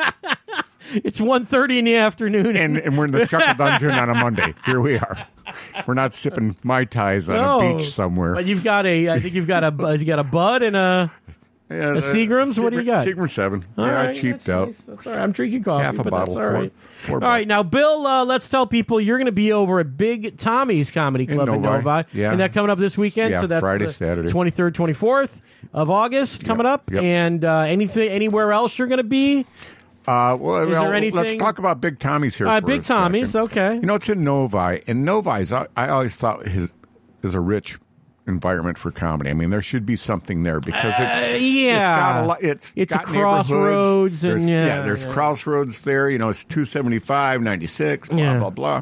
It's one thirty in the afternoon. and, and we're in the Chuckle Dungeon on a Monday. Here we are. We're not sipping Mai Tais on No, a beach somewhere. But you've got a, I think you've got a, you got a Bud and a, Yeah, a the- Seagram's? What do you got? Seagram seven. All yeah, I right, cheaped that's out. nice. That's all right. I'm drinking coffee. Half a but bottle, That's all four- right. four all right, bucks. now, Bill, uh, let's tell people you're going to be over at Big Tommy's Comedy Club in Novi. Novi. Yeah. And that coming up this weekend. Yeah, so that's Friday, the Saturday. twenty-third, twenty-fourth of August coming up. Yep. And uh, anything, anywhere else you're going to be? Uh, well, Is well, there anything- let's talk about Big Tommy's here. All right, for Big a second. Tommy's, okay. You know, it's in Novi, and Novi's. I, I always thought his is a rich environment for comedy. I mean, there should be something there because it's Uh, yeah. it's got a lot. It's It's a got neighborhoods. crossroads and There's- yeah, there's yeah. crossroads there. You know, it's two seventy-five, ninety-six, blah Yeah. blah blah,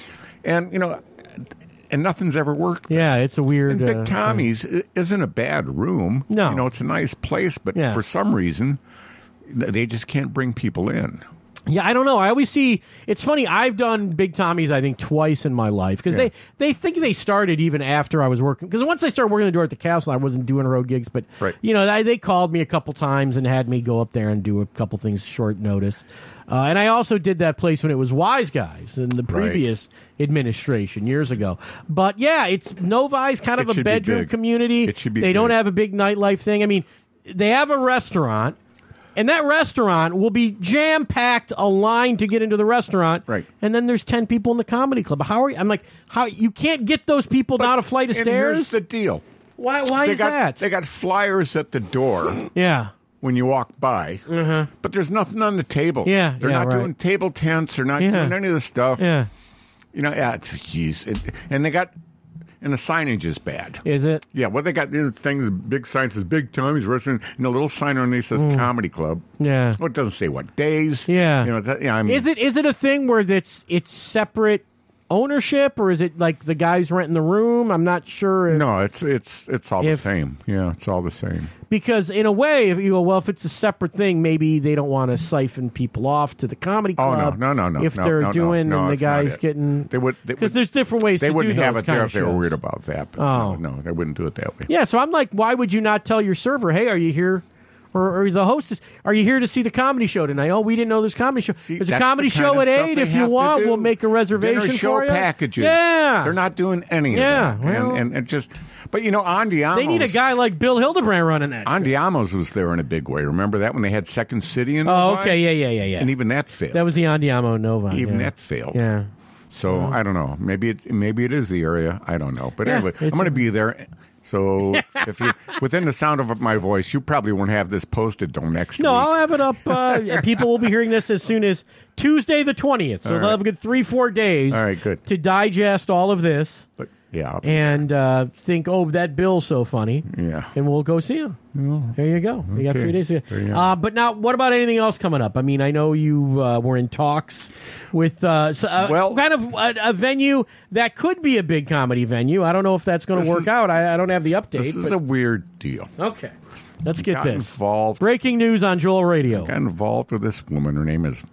and you know, and nothing's ever worked. Yeah, it's a weird. And Big uh, Tommy's i- isn't a bad room. No. You know, it's a nice place, but Yeah. for some reason, th- they just can't bring people in. Yeah, I don't know. I always see. It's funny. I've done Big Tommy's, I think, twice in my life because Yeah. they they think they started even after I was working. Because once I started working the door at the castle, I wasn't doing road gigs. But Right. you know, they, they called me a couple times and had me go up there and do a couple things short notice. Uh, and I also did that place when it was Wise Guys in the previous administration years ago. But yeah, it's Novi's kind It of a should be bedroom big. community. It should be They don't big. have a big nightlife thing. I mean, they have a restaurant. And that restaurant will be jam packed, a line to get into the restaurant. Right. And then there's ten people in the comedy club. How are you? I'm like, how you can't get those people down a flight of And stairs? here's the deal. why? Why They is got that? they got flyers at the door yeah. when you walk by, but there's nothing on the table. Mm-hmm. Yeah, they're yeah, not right. doing table tents. They're not Yeah. doing any of this stuff. Yeah. You know, yeah, jeez, It- and they got and the signage is bad. Is it? Yeah, well, they got you know, things, big signs says Big Tommy's Restaurant, and a little sign underneath says Comedy Club. Yeah. Well, it doesn't say what days. Yeah. you know, that, yeah. I mean, Is it? Is it a thing where that's it's separate ownership, or is it like the guys renting the room? I'm not sure. If, No, it's it's it's all If- the same. Yeah, it's all the same. Because in a way, if you go, well, if it's a separate thing, maybe they don't want to siphon people off to the comedy Oh, no, club. no, no, no, If no, they're no, no, doing no, and the it's not guys it. getting They would they because would- there's different ways. They to wouldn't do have those it there kind if of they were shows. worried about that. But Oh. no, no, they wouldn't do it that way. Yeah, so I'm like, why would you not tell your server, hey, are you here? Or, or the hostess, are you here to see the comedy show tonight? Oh, we didn't know there's a comedy show. See, There's a that's comedy the kind show of at stuff eight. they If you have to want, do. we'll make a reservation Dinner show for you. packages. Yeah, They're not doing any Yeah, of that. well- and, and, and just, but you know, Andiamo's. they need a guy like Bill Hildebrand running that. show. Andiamo's was there in a big way. Remember that when they had Second City in Oh, Novi? okay, yeah, yeah, yeah, yeah. And even that failed. that was the Andiamo Nova. even yeah. that failed. Yeah. So I don't know. Maybe it's maybe it is the area. I don't know. But Yeah, anyway, I'm it's going to a- be there. So if you within the sound of my voice, you probably won't have this posted till next No, week. I'll have it up. Uh, people will be hearing this as soon as Tuesday the twentieth. So All they'll right. have a good three, four days All right, good. to digest all of this But yeah, I'll be and uh, think, oh, that Bill's so funny. Yeah. And we'll go see him. There you go. You got Okay. three days. To There you go. uh, but now, what about anything else coming up? I mean, I know you uh, were in talks with uh, s- uh, Well- kind of a, a venue that could be a big comedy venue. I don't know if that's going to This work is- out. I, I don't have the update. This is but- a weird deal. okay. Let's get Got this. involved. Breaking news on Joel Radio. Got involved with this woman. Her name is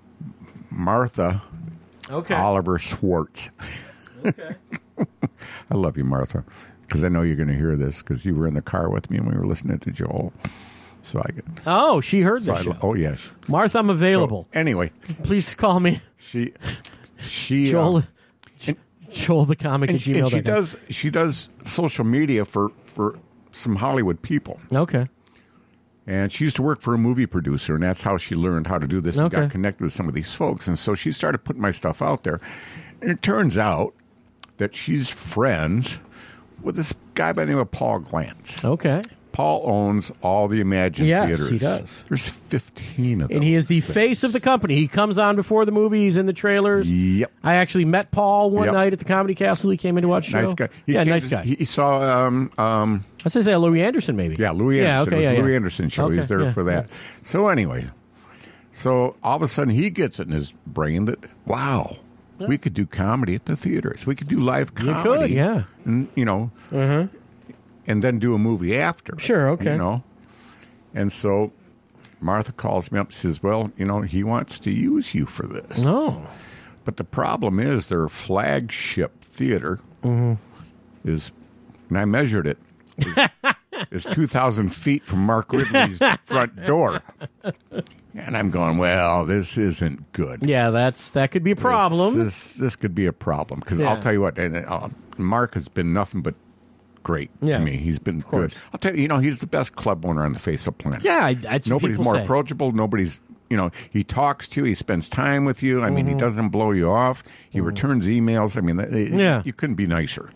Martha Okay. Oliver Schwartz. Okay. I love you, Martha, because I know you're going to hear this because you were in the car with me and we were listening to Joel. So I get. Oh, she heard So this. I, show. oh yes. Martha, I'm available. So, anyway, Please call me she she Joel. uh, Joel the comic and, at gmail and dot com. she does she does social media for for some Hollywood people. Okay. And she used to work for a movie producer, and that's how she learned how to do this and Okay. got connected with some of these folks. And so she started putting my stuff out there. And it turns out that she's friends with this guy by the name of Paul Glantz. Okay. Paul owns all the Imagine Yes, theaters. he does. There's fifteen of them. And he is the face of the company. He comes on before the movie. He's in the trailers. Yep. I actually met Paul one Yep. night at the Comedy Castle. He came in to watch the show. Nice guy. He yeah, came nice to- guy. He, he saw, um, um, I was going to say Louis Anderson, maybe. yeah, Louis Anderson. Yeah, it okay, was yeah, the Louis yeah. Anderson show. Okay, He's there yeah, for that. So anyway, so all of a sudden he gets it in his brain that, wow, we could do comedy at the theaters. We could do live You comedy. could, yeah. And, you know, and then do a movie after. Sure, okay. You know? And so Martha calls me up and says, well, you know, he wants to use you for this. No. But the problem is their flagship theater is, and I measured it, is, is two thousand feet from Mark Ridley's front door. And I'm going, well, this isn't good. Yeah, that's that could be a problem. This, this, this could be a problem. Because Yeah. I'll tell you what, and, uh, Mark has been nothing but great Yeah, to me. He's been course. good. I'll tell you, you know, he's the best club owner on the face of the planet. Yeah, I- that's what Nobody's people more say. approachable. Nobody's, you know, he talks to you. He spends time with you. I mean, Mm-hmm. he doesn't blow you off. He returns emails. I mean, it- Yeah. you couldn't be nicer.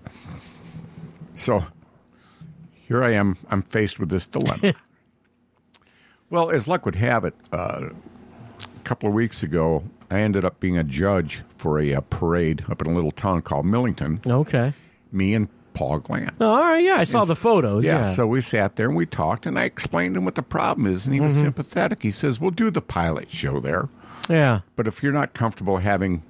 So here I am. I'm faced with this dilemma. Well, as luck would have it, uh, a couple of weeks ago, I ended up being a judge for a, uh parade up in a little town called Millington. Okay. Me and Paul Glantz. Oh, all right, yeah, I saw It's- the photos. Yeah, Yeah. so we sat there and we talked, and I explained to him what the problem is, and he was sympathetic. He says, we'll do the pilot show there, yeah. but if you're not comfortable having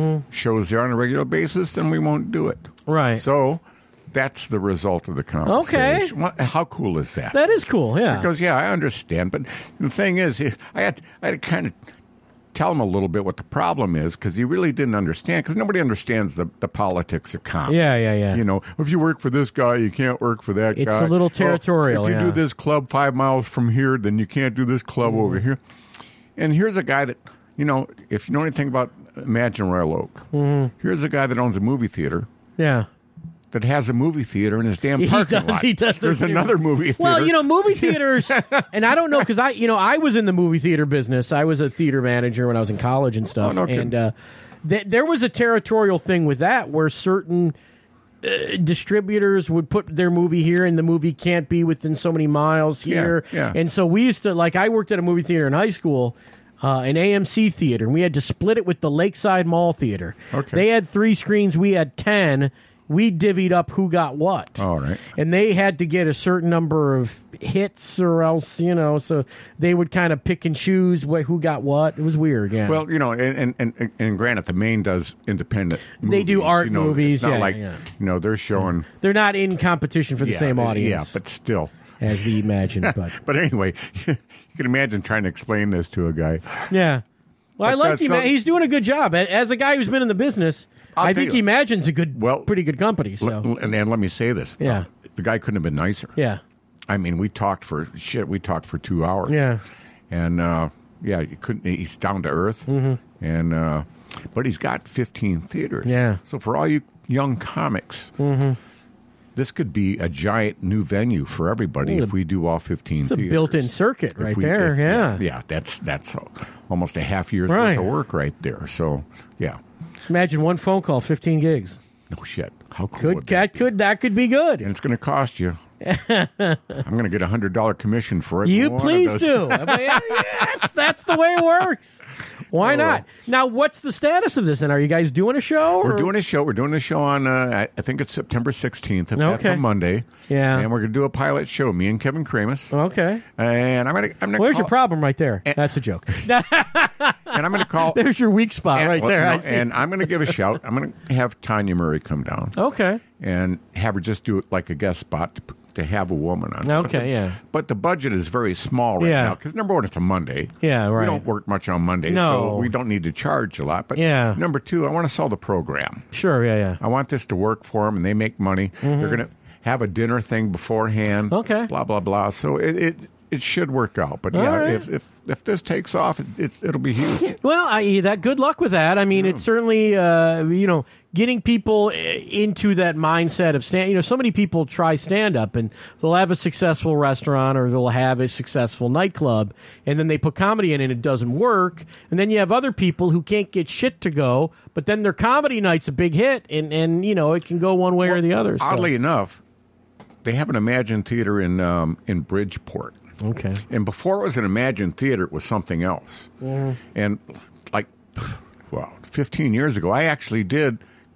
shows there on a regular basis, then we won't do it. Right. So that's the result of the conversation. Well, how cool is that? That is cool. Yeah. Because, yeah, I understand, but the thing is, I had, I had to kind of tell him a little bit what the problem is, because he really didn't understand, because nobody understands the, the politics of comedy. Yeah, yeah, yeah. You know, if you work for this guy, you can't work for that It's guy. a little Well, territorial, if you yeah. do this club five miles from here, then you can't do this club over here. And here's a guy that, you know, if you know anything about Imagine Royal Oak, Mm-hmm. here's a guy that owns a movie theater yeah. that has a movie theater in his damn He parking does, lot. he does There's those too. another movie theater. Well, you know, movie theaters, and I don't know because I, you know, I was in the movie theater business. I was a theater manager when I was in college and stuff. Oh, no kidding. and uh, th- there was a territorial thing with that where certain uh, distributors would put their movie here, and the movie can't be within so many miles here. yeah. And so we used to, like, I worked at a movie theater in high school. Uh, an A M C theater, and we had to split it with the Lakeside Mall Theater. Okay. They had three screens, we had ten. We divvied up who got what. All right. And they had to get a certain number of hits, or else, you know, so they would kind of pick and choose what, who got what. It was weird, yeah. Well, you know, and and, and, and granted, the Maine does independent movies. They do art you know, movies, It's not yeah, like, yeah. you know, they're showing... they're not in competition for the yeah, same Yeah, audience but still... as the Imagine. But But anyway, you can imagine trying to explain this to a guy. yeah. Well, I But like that's him. so- He's doing a good job. As a guy who's been in the business, I'll I tell think you- Imagine's a good, Well, pretty good company. So L- and, and let me say this. Yeah. Uh, the guy couldn't have been nicer. yeah, I mean, we talked for, shit, we talked for two hours. Yeah. And, uh, yeah, you couldn't, he's down to earth. Mm-hmm. And, uh, but he's got fifteen theaters. Yeah. So for all you young comics, mm-hmm. this could be a giant new venue for everybody Well, if we do all fifteen it's a theaters. built-in circuit If right we- there. if- yeah. Yeah, that's, that's almost a half year's Right. worth of work right there. So, yeah. Imagine one phone call, fifteen gigs. No shit. How cool Could would that that be? could that could be good. And it's going to cost you. I'm going to get a hundred dollar commission for it. You One of please those- do. I mean, yeah, yeah, that's, that's the way it works. Why Oh, well. not? Now, what's the status of this? And are you guys doing a show? We're or- doing a show. We're doing a show on, uh, I I think it's September sixteenth. If that's Okay. a Monday. Yeah. And we're going to do a pilot show, me and Kevin Kramus. Okay. And I'm going to, I'm going to Well, there's call, your problem right there. And- That's a joke. and I'm going to call. There's your weak spot and, right well, there. no, I see. and I'm going to give a shout. I'm going to have Tanya Murray come down Okay. and have her just do it like a guest spot to, to have a woman on. Okay, But the, yeah. But the budget is very small right Yeah. now because number one, it's a Monday. Yeah, right. We don't work much on Monday, No. so we don't need to charge a lot. But Yeah. number two, I want to sell the program. Sure, yeah, yeah. I want this to work for them, and they make money. They're going to have a dinner thing beforehand. Okay. Blah blah blah. So it it, it should work out. But All yeah, right. if, if if this takes off, it, it's it'll be huge. Well, I, that good luck with that. I mean, it's certainly uh, you know getting people i- into that mindset of stand. You know, so many people try stand up and they'll have a successful restaurant or they'll have a successful nightclub, and then they put comedy in and it doesn't work. And then you have other people who can't get shit to go, but then their comedy night's a big hit, and and you know it can go one way or the other. So. Oddly enough, they have an Imagine Theater in um, in Bridgeport. Okay. And before it was an Imagine Theater, it was something else. And like, well, fifteen years ago, I actually did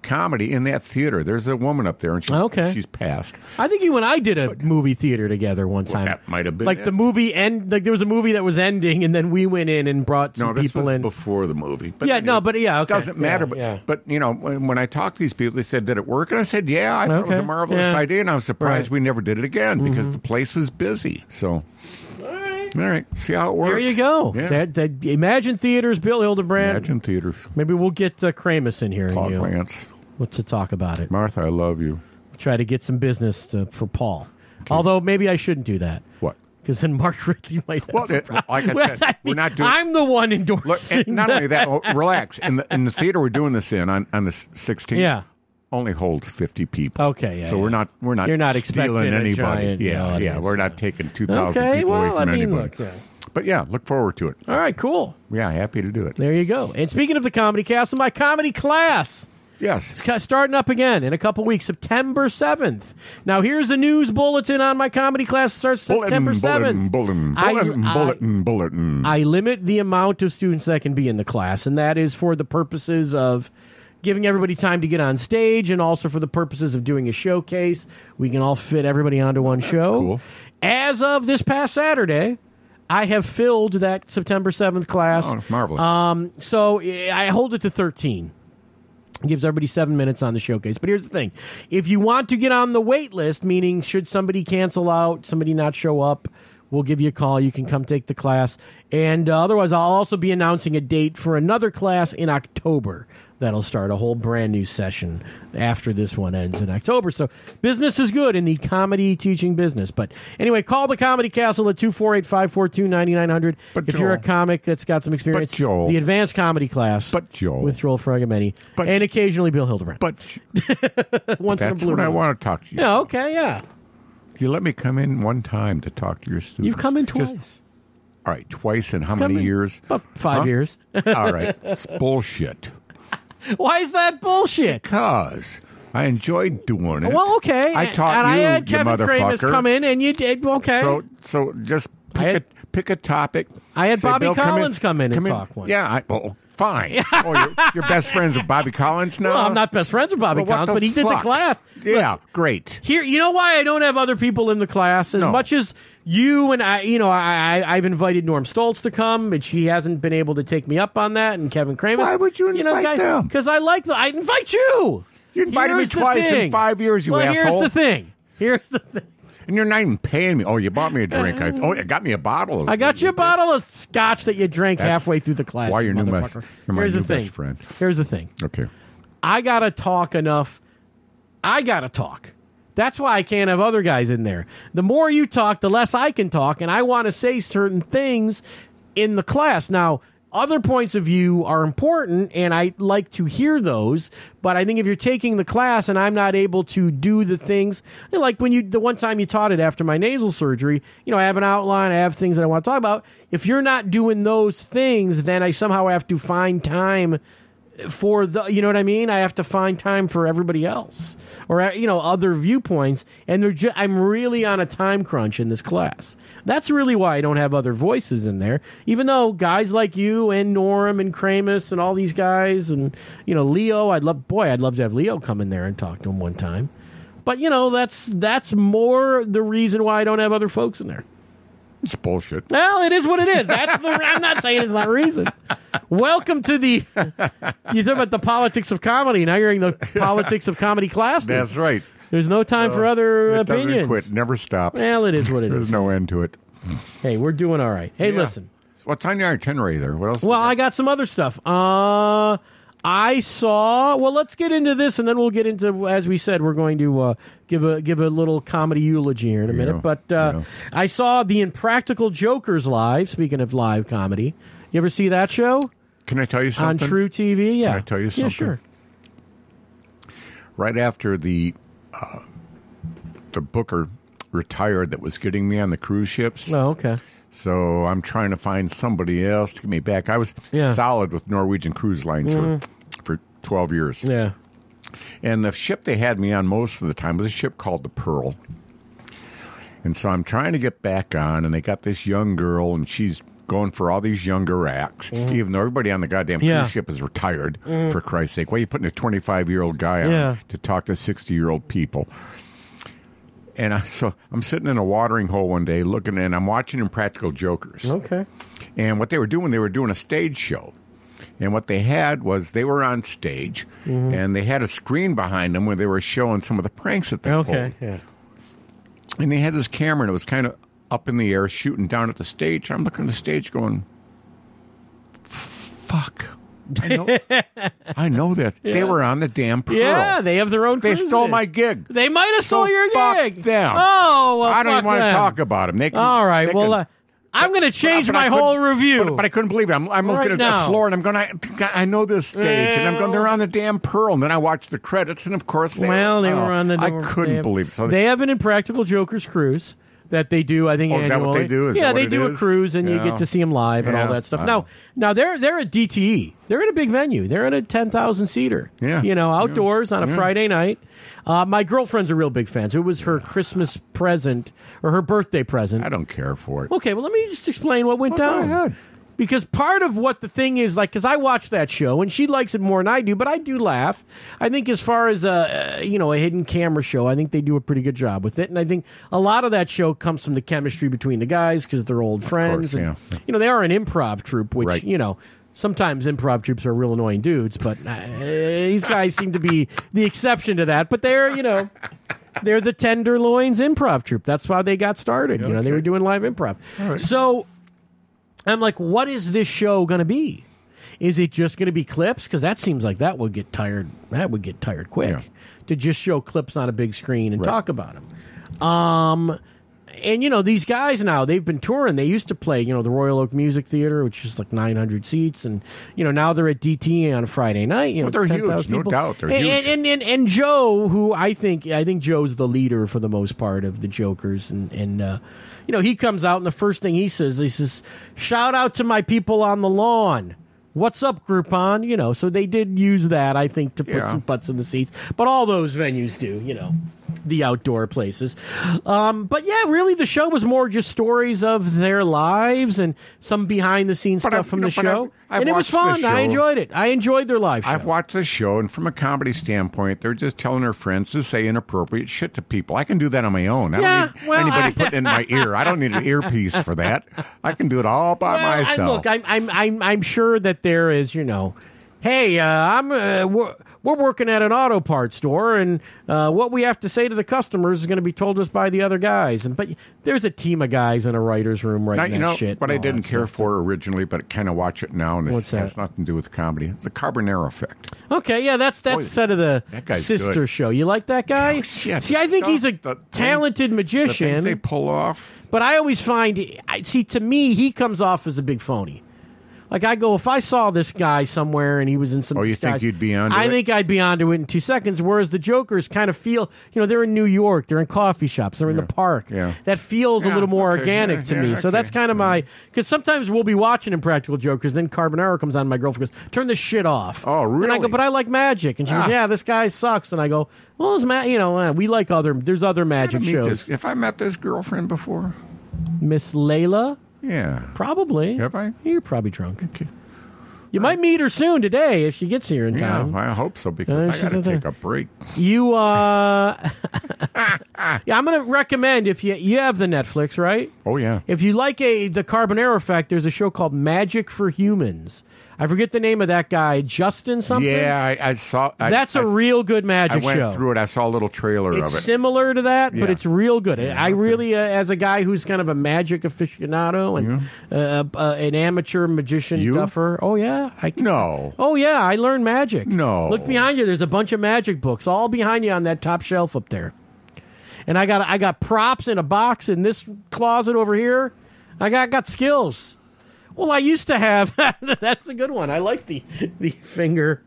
comedy in that theater. There's a woman up there, and she's, Okay. she's passed. I think you and I did a movie theater together one time. that might have been like it. the movie end. Like there was a movie that was ending, and then we went in and brought some No, this people was in. before the movie. But Yeah, anyway, no, but yeah, okay. doesn't matter. Yeah, but yeah. but you know, when, when I talked to these people, they said, "Did it work?" And I said, "Yeah, I thought it was a Okay. marvelous Yeah. idea," and I was surprised Right. Mm-hmm. we never did it again because the place was busy. So, All right. all right, see how it works. There you go. Yeah. That, that, Imagine Theaters, Bill Hildebrand. Imagine theaters. Maybe we'll get uh, Kramus in here Paul and you know, Glantz. we'll- to talk about it. Martha, I love you. Try to get some business to, for Paul. Although maybe I shouldn't do that. What? Because then Mark Ridley might have Well, a it- problem. like I Well, said, I we're mean, not doing- I'm the one endorsing Look, and not that. only that, oh, relax. In the in the theater we're doing this in on, on the sixteenth, Yeah. only holds fifty people. Okay, yeah, so yeah. we're not we're not You're not stealing expecting a anybody. giant, yeah, you know, yeah, audience, we're yeah. not taking two thousand Okay, people away well, from I mean, anybody. look, yeah. But yeah, look forward to it. All right, cool. Yeah, happy to do it. There you go. And speaking of the Comedy Castle, my comedy class Yes. is ca- starting up again in a couple weeks, September seventh. Now, here's a news bulletin on my comedy class. It starts September Bulletin, seventh. bulletin, I- bulletin, I- bulletin, bulletin. I limit the amount of students that can be in the class, and that is for the purposes of giving everybody time to get on stage and also for the purposes of doing a showcase. We can all fit everybody onto one show. cool. As of this past Saturday, I have filled that September seventh class. Oh, marvelous. Um, so eh, I hold it to thirteen. Gives everybody seven minutes on the showcase. But here's the thing. If you want to get on the wait list, meaning should somebody cancel out, somebody not show up, we'll give you a call. You can come take the class. And uh, otherwise, I'll also be announcing a date for another class in October. That'll start a whole brand new session after this one ends in October. So business is good in the comedy teaching business. But anyway, call the Comedy Castle at two four eight, five four two, nine nine zero zero. But If you're a Joel- comic that's got some experience, But Joel- the advanced comedy class But Joel- with Joel Fragamenti But- and occasionally Bill Hildebrand. but Once in a that's blue what I moon. want to talk to you. Yeah, okay, yeah. You let me come in one time to talk to your students. You've come in twice. Just- all right, twice in how Come many in years? About five Huh? years. All right, it's bullshit. Why is that bullshit? Because I enjoyed doing it. Well, okay. I taught and you, I had you Kevin Kramus motherfucker. come in, and you did okay. So, so just I pick had- a pick a topic. I had Say, Bobby Bill, Collins come in and come talk once. Yeah, I, well, fine. oh, you're, you're best friends with Bobby Collins now. well, I'm not best friends with Bobby Well, what Collins, the but he did the fuck? class. Yeah, Look, great. Here, you know why I don't have other people in the class as No. much as you and I. You know, I, I I've invited Norm Stoltz to come, but she hasn't been able to take me up on that. And Kevin Kramer. Why would you You know, invite guys, them? because I like the. I invite you. You invited Here's me the twice in thing. five years, you well, asshole. here's the thing. Here's the thing. And you're not even paying me. Oh, you bought me a drink. I, oh, you got me a bottle. Of I got you a bottle of scotch that you drank That's halfway through the class. why you you're new best- motherfucker. you're my Here's new the thing. best friend. Here's the thing. Okay. I gotta talk enough. I gotta talk. That's why I can't have other guys in there. The more you talk, the less I can talk, and I want to say certain things in the class. Now, other points of view are important, and I like to hear those. But I think if you're taking the class and I'm not able to do the things, like when you, the one time you taught it after my nasal surgery, you know, I have an outline, I have things that I want to talk about. If you're not doing those things, then I somehow have to find time for the, you know what I mean? I have to find time for everybody else or, you know, other viewpoints. And they're ju- I'm really on a time crunch in this class. That's really why I don't have other voices in there, even though guys like you and Norm and Kramus and all these guys and, you know, Leo, I'd love, boy, I'd love to have Leo come in there and talk to him one time. But, you know, that's, that's more the reason why I don't have other folks in there. It's bullshit. Well, it is what it is. That's the. I'm not saying it's not reason. Welcome to the. You talk about the politics of comedy. Now you're in the politics of comedy class. That's right. There's no time for other It opinions. doesn't quit. Never stops. Well, it is what it There's is. no end to it. Hey, we're doing all right. Hey, Yeah. listen. What's on your itinerary there? What else? Well, we I got some other stuff. Uh, I saw. Well, let's get into this, and then we'll get into. As we said, we're going to uh, give a give a little comedy eulogy here in a Yeah, minute. But uh, yeah. I saw the Impractical Jokers live. Speaking of live comedy, you ever see that show Can I tell you on something? True T V? Yeah. Can I tell you Yeah, something? sure. Right after the uh, the booker retired that was getting me on the cruise ships. Oh, okay. So I'm trying to find somebody else to get me back. I was Yeah. Mm-hmm. solid with Norwegian Cruise Lines for for twelve years. Yeah. And the ship they had me on most of the time was a ship called the Pearl. And so I'm trying to get back on, and they got this young girl, and she's going for all these younger acts, Mm-hmm. even though everybody on the goddamn Yeah. cruise ship is retired, for Christ's sake. Why are you putting a twenty-five-year-old guy on Yeah. to talk to sixty-year-old people? And I, so I'm sitting in a watering hole one day looking, and I'm watching Impractical Jokers. Okay. And what they were doing, they were doing a stage show. And what they had was they were on stage, Mm-hmm. and they had a screen behind them where they were showing some of the pranks that they Okay. pulled. Yeah. And they had this camera, and it was kind of up in the air, shooting down at the stage. I'm looking at the stage going, fuck. I know, I know that. They were on the damn Pearl. Yeah, they have their own. They cruises. stole my gig. They might have So stole your fuck gig. them. Oh, well, I don't fuck even want to them. talk about them. They can, All right. they Well, can- uh, I'm going to change but- but I my whole couldn't- review. But, but I couldn't believe it. I'm, I'm looking Right at now. the floor, and I'm going, I, I know this stage. And I'm going, they're on the damn Pearl. And then I watched the credits, and of course they well, were, they oh, were on the. I they were- couldn't they have, believe it. So they have an Impractical Jokers cruise that they do. I think Oh, is annually. that what they do? Is yeah, that what they it do is? a cruise, and you Yeah. get to see them live and all Yeah. that stuff. Wow. Now, now they're they're at D T E. They're in a big venue. They're in a ten thousand seater. Yeah. you know, outdoors on a Yeah. Friday night. Uh, my girlfriend's a real big fan. So it was her Christmas present or her birthday present. I don't care for it. Okay, well, let me just explain what went Well, go down. ahead. Because part of what the thing is, like, because I watch that show, and she likes it more than I do, but I do laugh. I think as far as, a, uh, you know, a hidden camera show, I think they do a pretty good job with it. And I think a lot of that show comes from the chemistry between the guys because they're old friends. course, and, yeah. you know, they are an improv troupe, which, Right. you know, sometimes improv troupes are real annoying dudes, but uh, these guys seem to be the exception to that. But they're, you know... They're the Tenderloins improv troupe. That's why they got started. You know, they Okay. were doing live improv. right. So I'm like, what is this show going to be? Is it just going to be clips? Because that seems like that would get tired. That would get tired quick Yeah. to just show clips on a big screen and Right. talk about them. Um, and you know, these guys now, they've been touring. They used to play, you know, the Royal Oak Music Theater, which is like nine hundred seats, and you know, now they're at D T on a Friday night. You know, Well, they're it's huge, ten thousand no people. doubt, they're and, huge. And, and and Joe, who I think I think Joe's the leader for the most part of the Jokers, and and uh, you know, he comes out and the first thing he says, he says, "Shout out to my people on the lawn." What's up, Groupon? You know, so they did use that, I think, to put Yeah. some butts in the seats. But all those venues do, you know, the outdoor places. Um, but yeah, really, the show was more just stories of their lives and some behind the scenes But stuff I've- from no, the but show. I've- I've and it was watched the fun. I show. enjoyed it. I enjoyed their live show. I've watched the show, and from a comedy standpoint, they're just telling their friends to say inappropriate shit to people. I can do that on my own. I Yeah, don't need well, anybody I- putting it in my ear. I don't need an earpiece for that. I can do it all by Well, I- myself. look, I'm, I'm, I'm, I'm sure that there is, you know, hey, uh, I'm, uh, we're, we're working at an auto parts store, and uh, what we have to say to the customers is going to be told us by the other guys. And but there's a team of guys in a writer's room Now, writing you that know shit. what I and all didn't that care stuff. for originally, but kind of watch it now, and What's it has that? nothing to do with comedy. The Carbonaro Effect. Okay, yeah, that's that's Boy, set of the that guy's sister good. show. You like that guy? Oh, shit. See, I think The he's a stuff- the things- talented The magician. things they pull off. But I always find, I see, to me, he comes off as a big phony. Like, I go, if I saw this guy somewhere and he was in some Oh, you think disguise, you'd be onto I it? think I'd be onto it in two seconds, whereas the Jokers kind of feel, you know, they're in New York, they're in coffee shops, they're in the park. Yeah. That feels a Yeah, little more okay, organic yeah, to yeah, me. So okay. that's kind of my, because sometimes we'll be watching Impractical Jokers, then Carbonaro comes on, and my girlfriend goes, turn this shit off. Oh, And I go, really? but I like magic. And she Ah. goes, yeah, this guy sucks. And I go, well, it's ma- you know, uh, we like other, there's other magic Meet shows. this- If I met this girlfriend before, Miss Layla? yeah. Probably. Have I? You're probably drunk. You might meet her soon today if she gets here in Yeah, time. I hope so Uh, because I she's got to a thing. take a break. You, uh, yeah, I'm going to recommend if you you have the Netflix, right? Oh yeah. If you like a the Carbonaro Effect, there's a show called Magic for Humans. I forget the name of that guy, Justin something. Yeah, I, I saw. I, That's a a real good I magic went show. through it. I saw a little trailer It's of it. similar to that, but Yeah. it's real good. I okay. really, uh, as a guy who's kind of a magic aficionado and uh, uh, an amateur magician You? duffer. Oh yeah, I can, No. Oh yeah, I learned magic. No. Look behind you. There's a bunch of magic books all behind you on that top shelf up there. And I got I got props in a box in this closet over here. I got got skills. Well, I used to have. That's a good one. I like the the finger.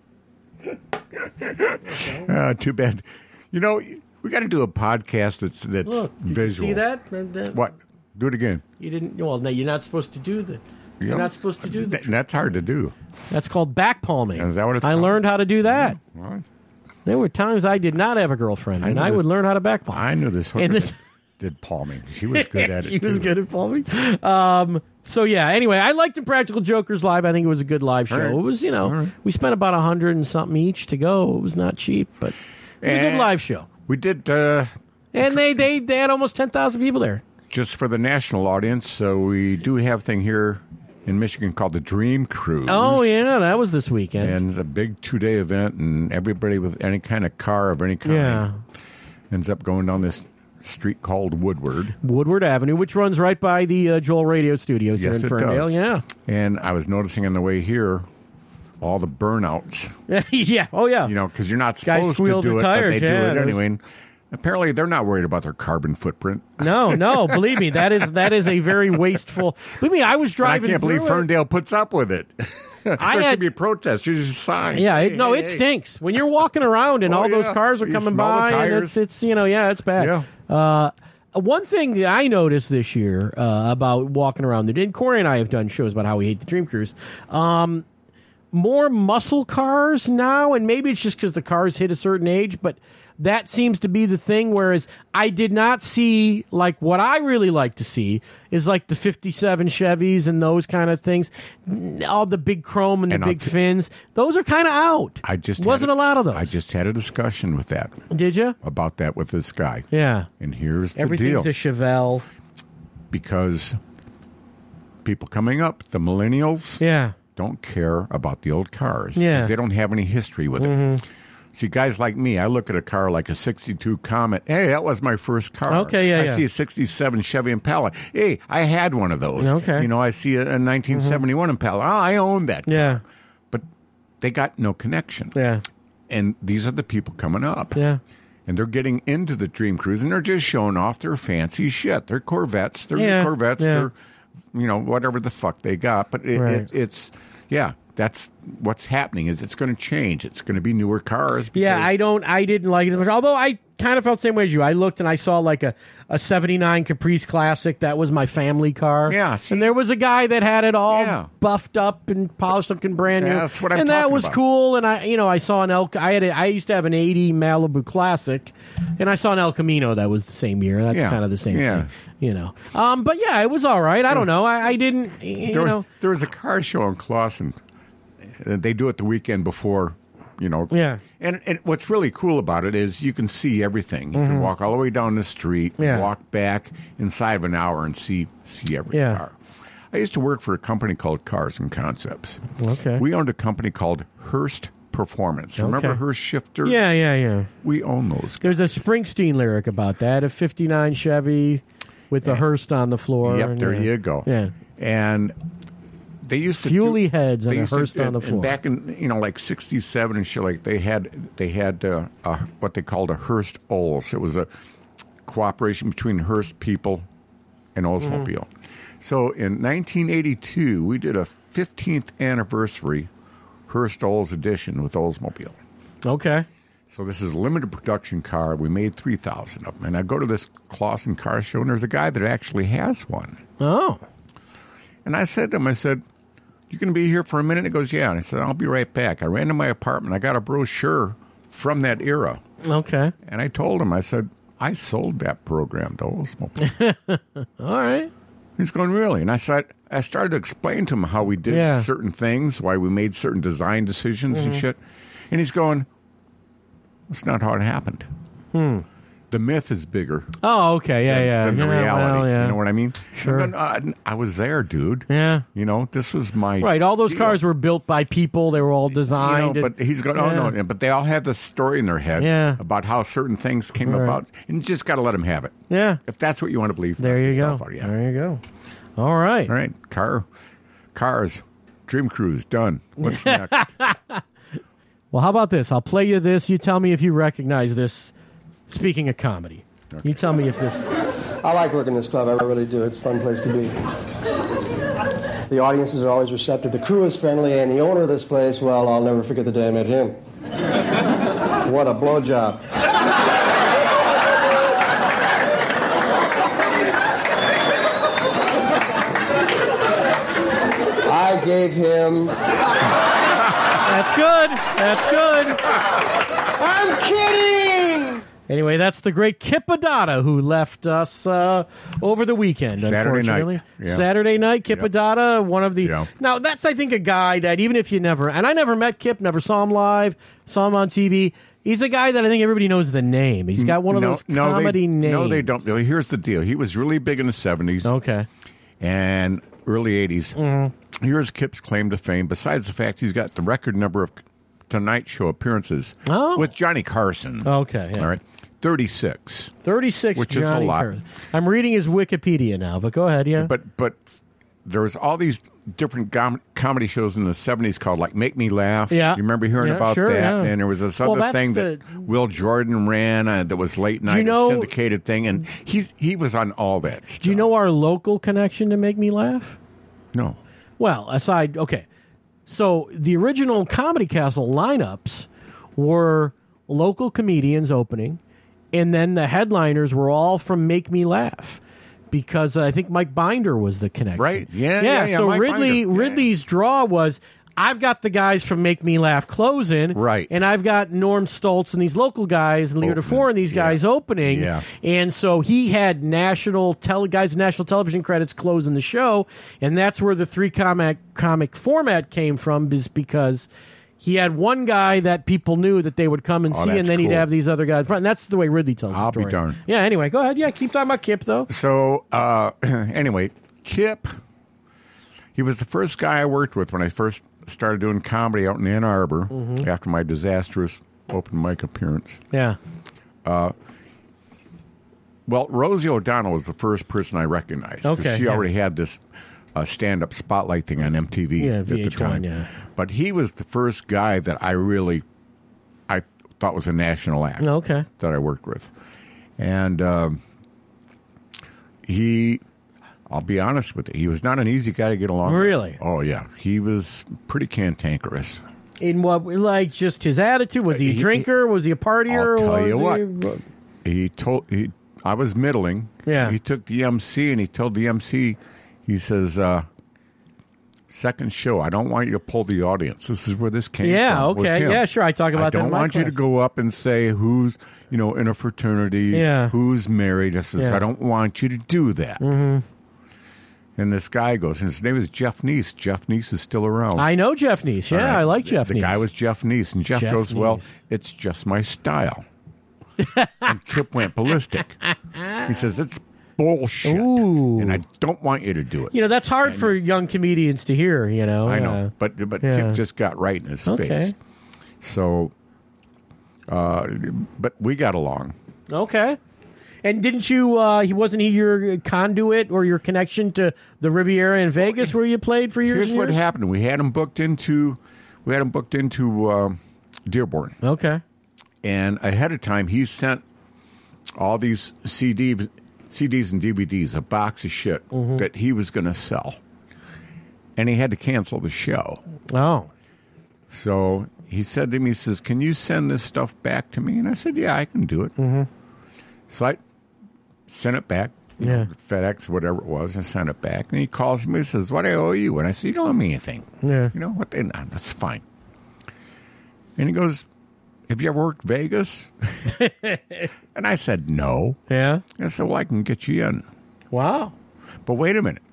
Uh, too bad. You know, we got to do a podcast that's that's Look, did you visual. see that? That- that- What? Do it again. You didn't. Well, no, you're not supposed to do the. You're Yeah. not supposed to do Th- that. That's hard to do. That's called back palming. Is that what it's I called? learned how to do that. Well, There were times I did not have a girlfriend, I and know I this- would learn how to back palm. I knew this. And hooker the- did palming. She was good at it. She was too. good at palming. Um, so yeah. Anyway, I liked Impractical Jokers live. I think it was a good live show. Right. It was, you know, right. we spent about a hundred and something each to go. It was not cheap, but it was a good And live show. We did uh, And they they they had almost ten thousand people there. just for the national audience. So we do have a thing here in Michigan called the Dream Cruise. Oh yeah, that was this weekend. And it's a big two-day event, and everybody with any kind of car of any kind Yeah. ends up going down this street called Woodward. Woodward Avenue, which runs right by the uh, Joel Radio Studios Yes, here in it Ferndale. does. Yeah. And I was noticing on the way here all the burnouts, yeah. Oh yeah. you know, because you're not Guys supposed to squealed do the it, tires, but they yeah, do it there's- anyway. And apparently, they're not worried about their carbon footprint. No, no, believe me, that is that is a very wasteful. Believe me, I was And I driving. can't believe through it. Ferndale puts up with it. there I should had- be a protest. You just sign. Yeah, Hey, it, no, hey, it hey. stinks when you're walking around and Oh, all those yeah. cars are You coming smell the by. And tires. it's, it's you know, yeah, it's bad. Yeah. Uh, one thing that I noticed this year uh, about walking around, and Corey and I have done shows about how we hate the Dream Cruise. Um, more muscle cars now, and maybe it's just because the cars hit a certain age, but that seems to be the thing. Whereas I did not see, like, what I really like to see is like the fifty-seven Chevys and those kind of things, all the big chrome and the And I'll big t- fins. Those are kind of out. I just wasn't had a lot of those. I just had a discussion with that Did you? about that with this guy. Yeah. And here's the Everything's deal. a Chevelle. Because people coming up, the millennials, Yeah. don't care about the old cars. Yeah. Mm-hmm. 'Cause they don't have any history with it. See, guys like me, I look at a car like a sixty-two Comet. Hey, that was my first car. Okay, yeah, I yeah. see a sixty-seven Chevy Impala. Hey, I had one of those. Okay. You know, I see a, a nineteen seventy-one Impala. Oh, I own that car. Yeah. But they got no connection. Yeah. And these are the people coming up. Yeah. And they're getting into the Dream Cruise, and they're just showing off their fancy shit. They're Corvettes. They're Yeah, Corvettes. yeah. They're, you know, whatever the fuck they got. But it, Right. it, it's, yeah, that's what's happening is it's going to change. It's going to be newer cars. Yeah, because- I don't. I didn't like it as much. Although I kind of felt the same way as you. I looked and I saw like a, a seventy-nine Caprice Classic. That was my family car. Yeah, see- and there was a guy that had it all Yeah. buffed up and polished, looking brand new. Yeah, that's what I'm And that talking was about. cool. And I, you know, I saw an El. I had. A, I used to have an eighty Malibu Classic, and I saw an El Camino that was the same year. That's Yeah, kind of the same yeah. thing, you know. Um, but yeah, it was all right. I don't know. I, I didn't. You There, know. there was a car show in Clawson. Uh, They do it the weekend before, you know. Yeah. And, and what's really cool about it is you can see everything. You can walk all the way down the street, Mm-hmm. Yeah. walk back inside of an hour, and see see every Yeah. car. I used to work for a company called Cars and Concepts. Okay. We owned a company called Hearst Performance. Remember Okay. Hearst shifters? Yeah, yeah, yeah. We own those. There's a Springsteen lyric about that. A fifty-nine Chevy with the Hearst on the floor. Yep, and, there uh, you go. Yeah. And they used to Fuely do, heads and they a used to- Hearst on the and- floor. And back in you know like sixty-seven and shit, like they had they had uh, a, what they called a Hearst Olds. It was a cooperation between Hearst people and Oldsmobile. Mm-hmm. So in nineteen eighty-two, we did a fifteenth anniversary Hearst Olds edition with Oldsmobile. Okay. So this is a limited production car. We made three thousand of them. And I go to this Clawson car show, and there's a guy that actually has one. Oh. And I said to him, I said, you going to be here for a minute? He goes, yeah. And I said, I'll be right back. I ran to my apartment. I got a brochure from that era. Okay. And I told him, I said, I sold that program to Oldsmobile. All right. He's going, really? And I said, I started to explain to him how we did Yeah. certain things, why we made certain design decisions and shit. And he's going, that's not how it happened. Hmm. The myth is bigger Oh, okay. Yeah, yeah. than the yeah, reality. well, yeah. You know what I mean? Sure. And then, uh, I was there, dude. Yeah. You know, this was my Right. All those deal. cars were built by people. They were all You designed. know, and- but he's going, oh, Yeah. no, but they all have the story in their head Yeah. about how certain things came Right. about. And you just got to let them have it. Yeah. If that's what you want to believe. There knock you go. yourself out. Yeah. There you go. All right. All right. Car, cars, Dream Cruise, done. What's next? Well, how about this? I'll play you this. You tell me if you recognize this. Speaking of comedy, you tell me if this. I like working this club. I really do. It's a fun place to be. The audiences are always receptive. The crew is friendly, and the owner of this place, well, I'll never forget the day I met him. What a blowjob. I gave him... That's good. That's good. I'm kidding! Anyway, that's the great Kip Addotta who left us uh, over the weekend, Saturday unfortunately. night. Yeah. Saturday night, Kip Yep. Addotta, one of the... Yeah. Now, that's, I think, a guy that even if you never... And I never met Kip, never saw him live, saw him on T V. He's a guy that I think everybody knows the name. He's got one of no, those no, comedy they, names. No, they don't. Here's the deal. He was really big in the seventies Okay. and early eighties. Mm-hmm. Here's Kip's claim to fame, besides the fact he's got the record number of Tonight Show appearances Oh. with Johnny Carson. Okay, yeah. All right. thirty-six. thirty-six, Which is a Johnny lot. Carson. I'm reading his Wikipedia now, but go ahead, yeah. But but there was all these different com- comedy shows in the seventies called like Make Me Laugh. Yeah. You remember hearing Yeah, about sure, that? yeah. And there was this Well, other that's thing the- that Will Jordan ran uh, that was late night, you know- a syndicated thing, and he's he was on all that stuff. Do you know our local connection to Make Me Laugh? No. Well, aside, okay. So the original Comedy Castle lineups were local comedians opening, and then the headliners were all from Make Me Laugh. Because uh, I think Mike Binder was the connection. Right. Yeah, Yeah, yeah, yeah, so Mike Ridley Binder. Yeah. Ridley's draw was, I've got the guys from Make Me Laugh closing. Right. And I've got Norm Stoltz and these local guys, and Leo Opening. DeFore and these Yeah. guys opening. Yeah. And so he had national tele- guys with national television credits closing the show, and that's where the three comic comic format came from, is because he had one guy that people knew that they would come and Oh, see, and that's then he'd cool. have these other guys in front. And that's the way Ridley tells I'll the be story. darned. Yeah, anyway, go ahead. Yeah, keep talking about Kip, though. So uh, anyway, Kip, he was the first guy I worked with when I first started doing comedy out in Ann Arbor Mm-hmm. after my disastrous open mic appearance. Yeah. Well, Rosie O'Donnell was the first person I recognized. 'cause Okay, she yeah. already had this uh, stand-up spotlight thing on M T V Yeah, at V the H one, time. yeah. But he was the first guy that I really, I thought was a national act Okay. that I worked with. And um, he, I'll be honest with you, he was not an easy guy to get along with. Really? Oh, yeah. He was pretty cantankerous. In what, like, just his attitude? Was he a He- drinker? Was he a partier? I'll tell you Was what. he- He told he I was middling. Yeah. He took the M C and he told the M C, he says, uh, second show, I don't want you to pull the audience. This is where this came Yeah, from. was okay. him. Yeah, sure. I talk about I that in don't my want you to class. go up and say who's, you know, in a fraternity, Yeah. who's married. I says, Yeah. I don't want you to do that. Mm-hmm. And this guy goes, and his name is Jeff Neese. Jeff Neese is still around. I know Jeff Neese. Yeah, All right. I like Jeff the Neese. guy was Jeff Neese, and Jeff, Jeff goes, "Well, Neese. it's just my style." And Kip went ballistic. He says, "It's bullshit, Ooh. and I don't want you to do it." You know, that's hard for young comedians to hear, you know. I know, Uh, but but yeah. Kip just got right in his Okay. face. So, uh, but we got along. okay. And didn't you, uh, he wasn't he your conduit or your connection to the Riviera in Vegas where you played for years Here's and what years? happened: we had him booked into, we had him booked into uh, Dearborn. Okay. And ahead of time, he sent all these C Ds, C Ds and D V Ds, a box of shit Mm-hmm. that he was going to sell. And he had to cancel the show. Oh. So he said to me, he says, "Can you send this stuff back to me?" And I said, "Yeah, I can do it." Mm-hmm. So I sent it back, you Yeah. know, FedEx, whatever it was, and sent it back. And he calls me and says, "What do I owe you?" And I said, "You don't owe me anything." Yeah. You know what? They, nah, that's fine. And he goes, "Have you ever worked Vegas?" And I said, "No." Yeah. And I said, "Well, I can get you in." Wow. But wait a minute.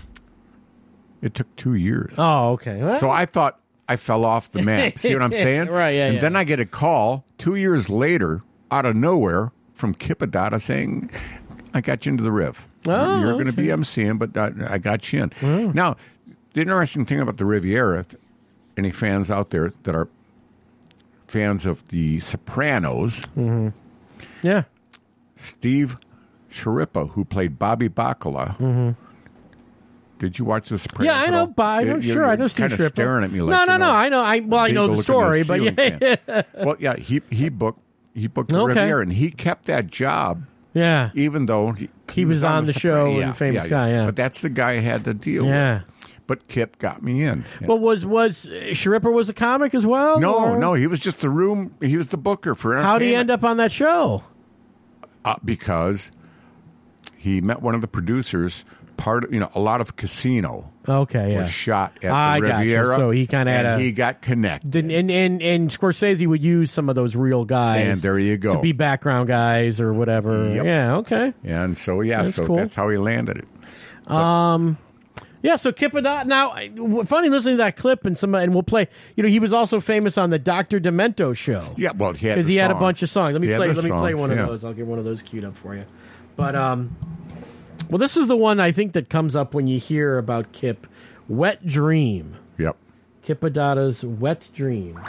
It took two years. Oh, okay. Well, So I thought I fell off the map. See what I'm saying? Right, yeah, And yeah. then I get a call two years later out of nowhere from Kip Addotta saying, "I got you into the Riv. Oh, You're going to okay. be emceeing, but I, I got you in." Now, the interesting thing about the Riviera, if any fans out there that are fans of The Sopranos, yeah. Steve Sciarippa, who played Bobby Bacala. Did you watch The Sopranos? Yeah, I at know. all? But I know, You- sure, I know you're Steve kinda Sciarippa. staring at me like no, you no, no. know, I know. I well, I know Beagle the looking at story, but ceiling yeah, fan. Well, yeah, he he booked he booked the Okay. Riviera, and he kept that job yeah, even though he, He was on the show Sopranos. and Famous yeah, Guy, yeah. But that's the guy I had to deal yeah. with. But Kip got me in. But was was uh, Sciarippa was a comic as well? no, or- no, he was just the room. He was the booker for. How did he end up on that show? Uh, because he met one of the producers. Part of, you know, a lot of Casino Okay, yeah. was shot at I the gotcha. Riviera. So he kinda had and a- he got connected. Didn't- And, and and Scorsese would use some of those real guys. And there you go. To be background guys or whatever. Yep. Yeah, okay. And so, yeah, That's so cool. that's how he landed it. Yeah, so Kip Addotta. Now, I- w- funny listening to that clip, and some, and we'll play. You know, he was also famous on the Doctor Demento show. Yeah, well, he had because the he had a songs. bunch of songs. Let me He had play. the Let me play songs, one yeah. of those. I'll get one of those queued up for you. But um, well, this is the one I think that comes up when you hear about Kip. Wet Dream. Yep. Kip Addotta's Wet Dream.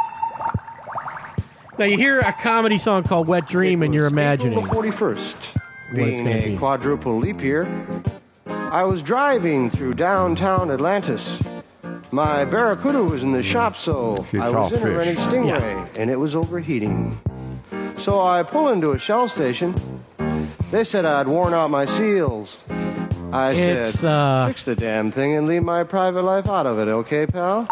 Now you hear a comedy song called Wet Dream, and you're imagining April the forty-first, it's being gonna a be. quadruple leap year, I was driving through downtown Atlantis. My Barracuda was in the shop, so See, it's I all was in a fish. rented Stingray, and it was overheating. So I pull into a Shell station. They said I'd worn out my seals. I It's, said, uh, fix the damn thing and leave my private life out of it, okay, pal?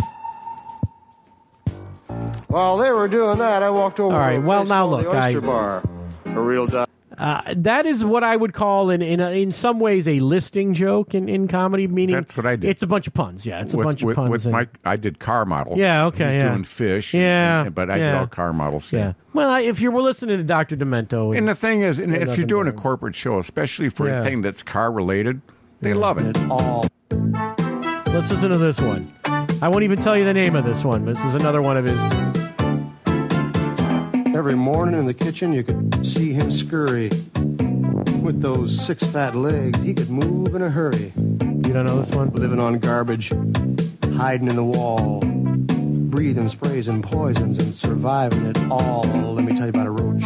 While they were doing that, I walked over All right, to a well, place now called look, the Oyster I- Bar. A real di- Uh, that is what I would call, in in, a, in some ways, a listing joke in, in comedy. Meaning, That's what I did. It's a bunch of puns. Yeah, it's a with, bunch with, of puns. with and- my, I did car models. Yeah, okay, He's yeah. doing fish. Yeah, and- but I yeah. did all car models. yeah. Well, I, if you were listening to Doctor Demento, And the thing is, and if nothing you're doing a better. corporate show, especially for Yeah. anything that's car related, they love it. all. let's listen to this one. I won't even tell you the name of this one. This is another one of his. Every morning in the kitchen, you could see him scurry. With those six fat legs, he could move in a hurry. You don't know this one? Living on garbage, hiding in the wall, breathing sprays and poisons and surviving it all. Let me tell you about a roach.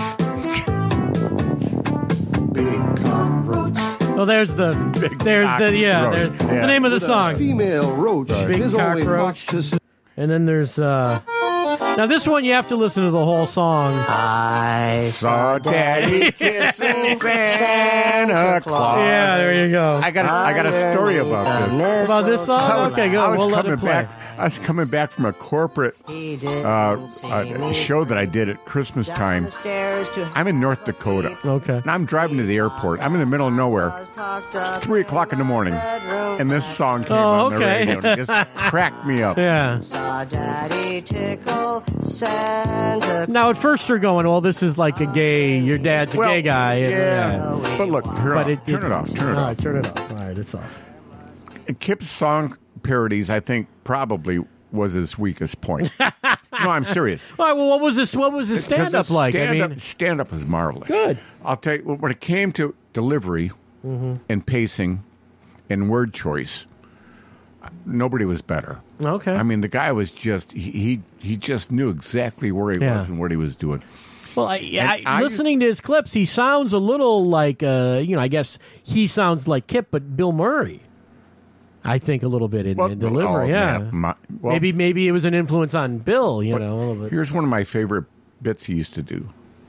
Big cockroach. Oh, there's the. There's the. Yeah, cockroach. there's, that's Yeah. the name of the With a song. female roach. Big His only cockroach. thoughts to And then there's. uh Now, this one, you have to listen to the whole song. I Saw Daddy kissing Santa Claus. Yeah, there you go. I got a, I got a story about this. About this song? I was, Okay, good. I was We'll let coming it play. back. I was coming back from a corporate uh, uh, show that I did at Christmas time. I'm in North Dakota. Okay. And I'm driving to the airport. I'm in the middle of nowhere. It's three o'clock in the morning, and this song came Oh, on okay. the radio. And it just cracked me up. Yeah. Saw Daddy tickle Santa. Now, at first, you're going, well, this is like a gay, your dad's a Well, gay guy. Yeah. But look, turn, But it, off, turn it off. Turn it all off. right, turn it off. All right, it's off. Kip's song parodies, I think, probably was his weakest point. No, I'm serious. All right, well, what was this? What was his stand up like? I Stand-up, mean, stand-up is marvelous. Good. I'll tell you, when it came to delivery Mm-hmm. and pacing and word choice, nobody was better. okay. I mean, the guy was just, he he, he just knew exactly where he Yeah. was and what he was doing. well, I, I, and I- listening to his clips, he sounds a little like, uh, you know, I guess he sounds like Kip, but Bill Murray. I think a little bit in, in delivery, oh, yeah. man, my- well, maybe maybe it was an influence on Bill, you but know, a little bit. Here's one of my favorite bits he used to do.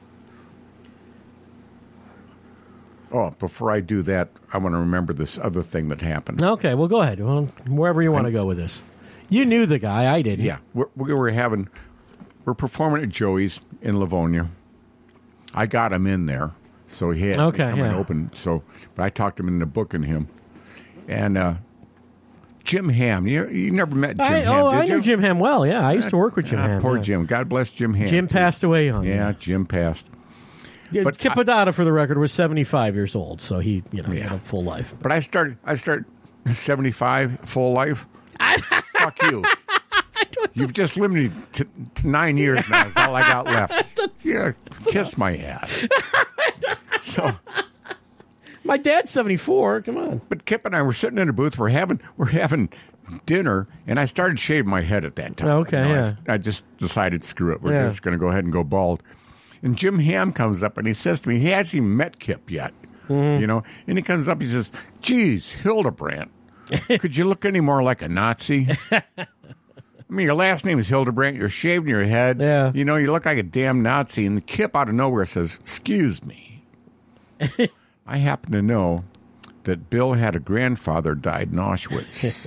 Oh, before I do that, I want to remember this other thing that happened. Okay, well, go ahead. Well, wherever you want to go with this. You knew the guy. I didn't. Yeah, we're, we were having, we're performing at Joey's in Livonia. I got him in there, so he had Okay, to come and yeah. open. So, but I talked him into booking him, and uh, Jim Ham. You you never met Jim I, Ham, oh, did I you? knew Jim Ham well. Yeah, I used to work with Jim Ah, Ham. Poor yeah. Jim. God bless Jim Ham. Jim too. passed away young. Yeah, Jim passed. Yeah, But Kip I- Addotta, for the record, was seventy-five years old, so he, you know, Yeah. had a full life. But I started. I started seventy-five full life. Fuck you. You've just limited to nine years now. That's all I got left. Yeah, kiss my ass. So, My dad's seventy-four. Come on. but Kip and I were sitting in a booth. We're having we're having dinner, and I started shaving my head at that time. Okay, You know, I yeah. s- I, just decided, screw it. We're Yeah. just going to go ahead and go bald. And Jim Ham comes up and he says to me, he hasn't even met Kip yet, Mm-hmm. you know. And he comes up, he says, "Geez, Hildebrandt, could you look any more like a Nazi?" I mean, your last name is Hildebrandt. You're shaving your head. Yeah. You know, you look like a damn Nazi. And Kip out of nowhere says, "Excuse me. I happen to know that Bill had a grandfather died in Auschwitz."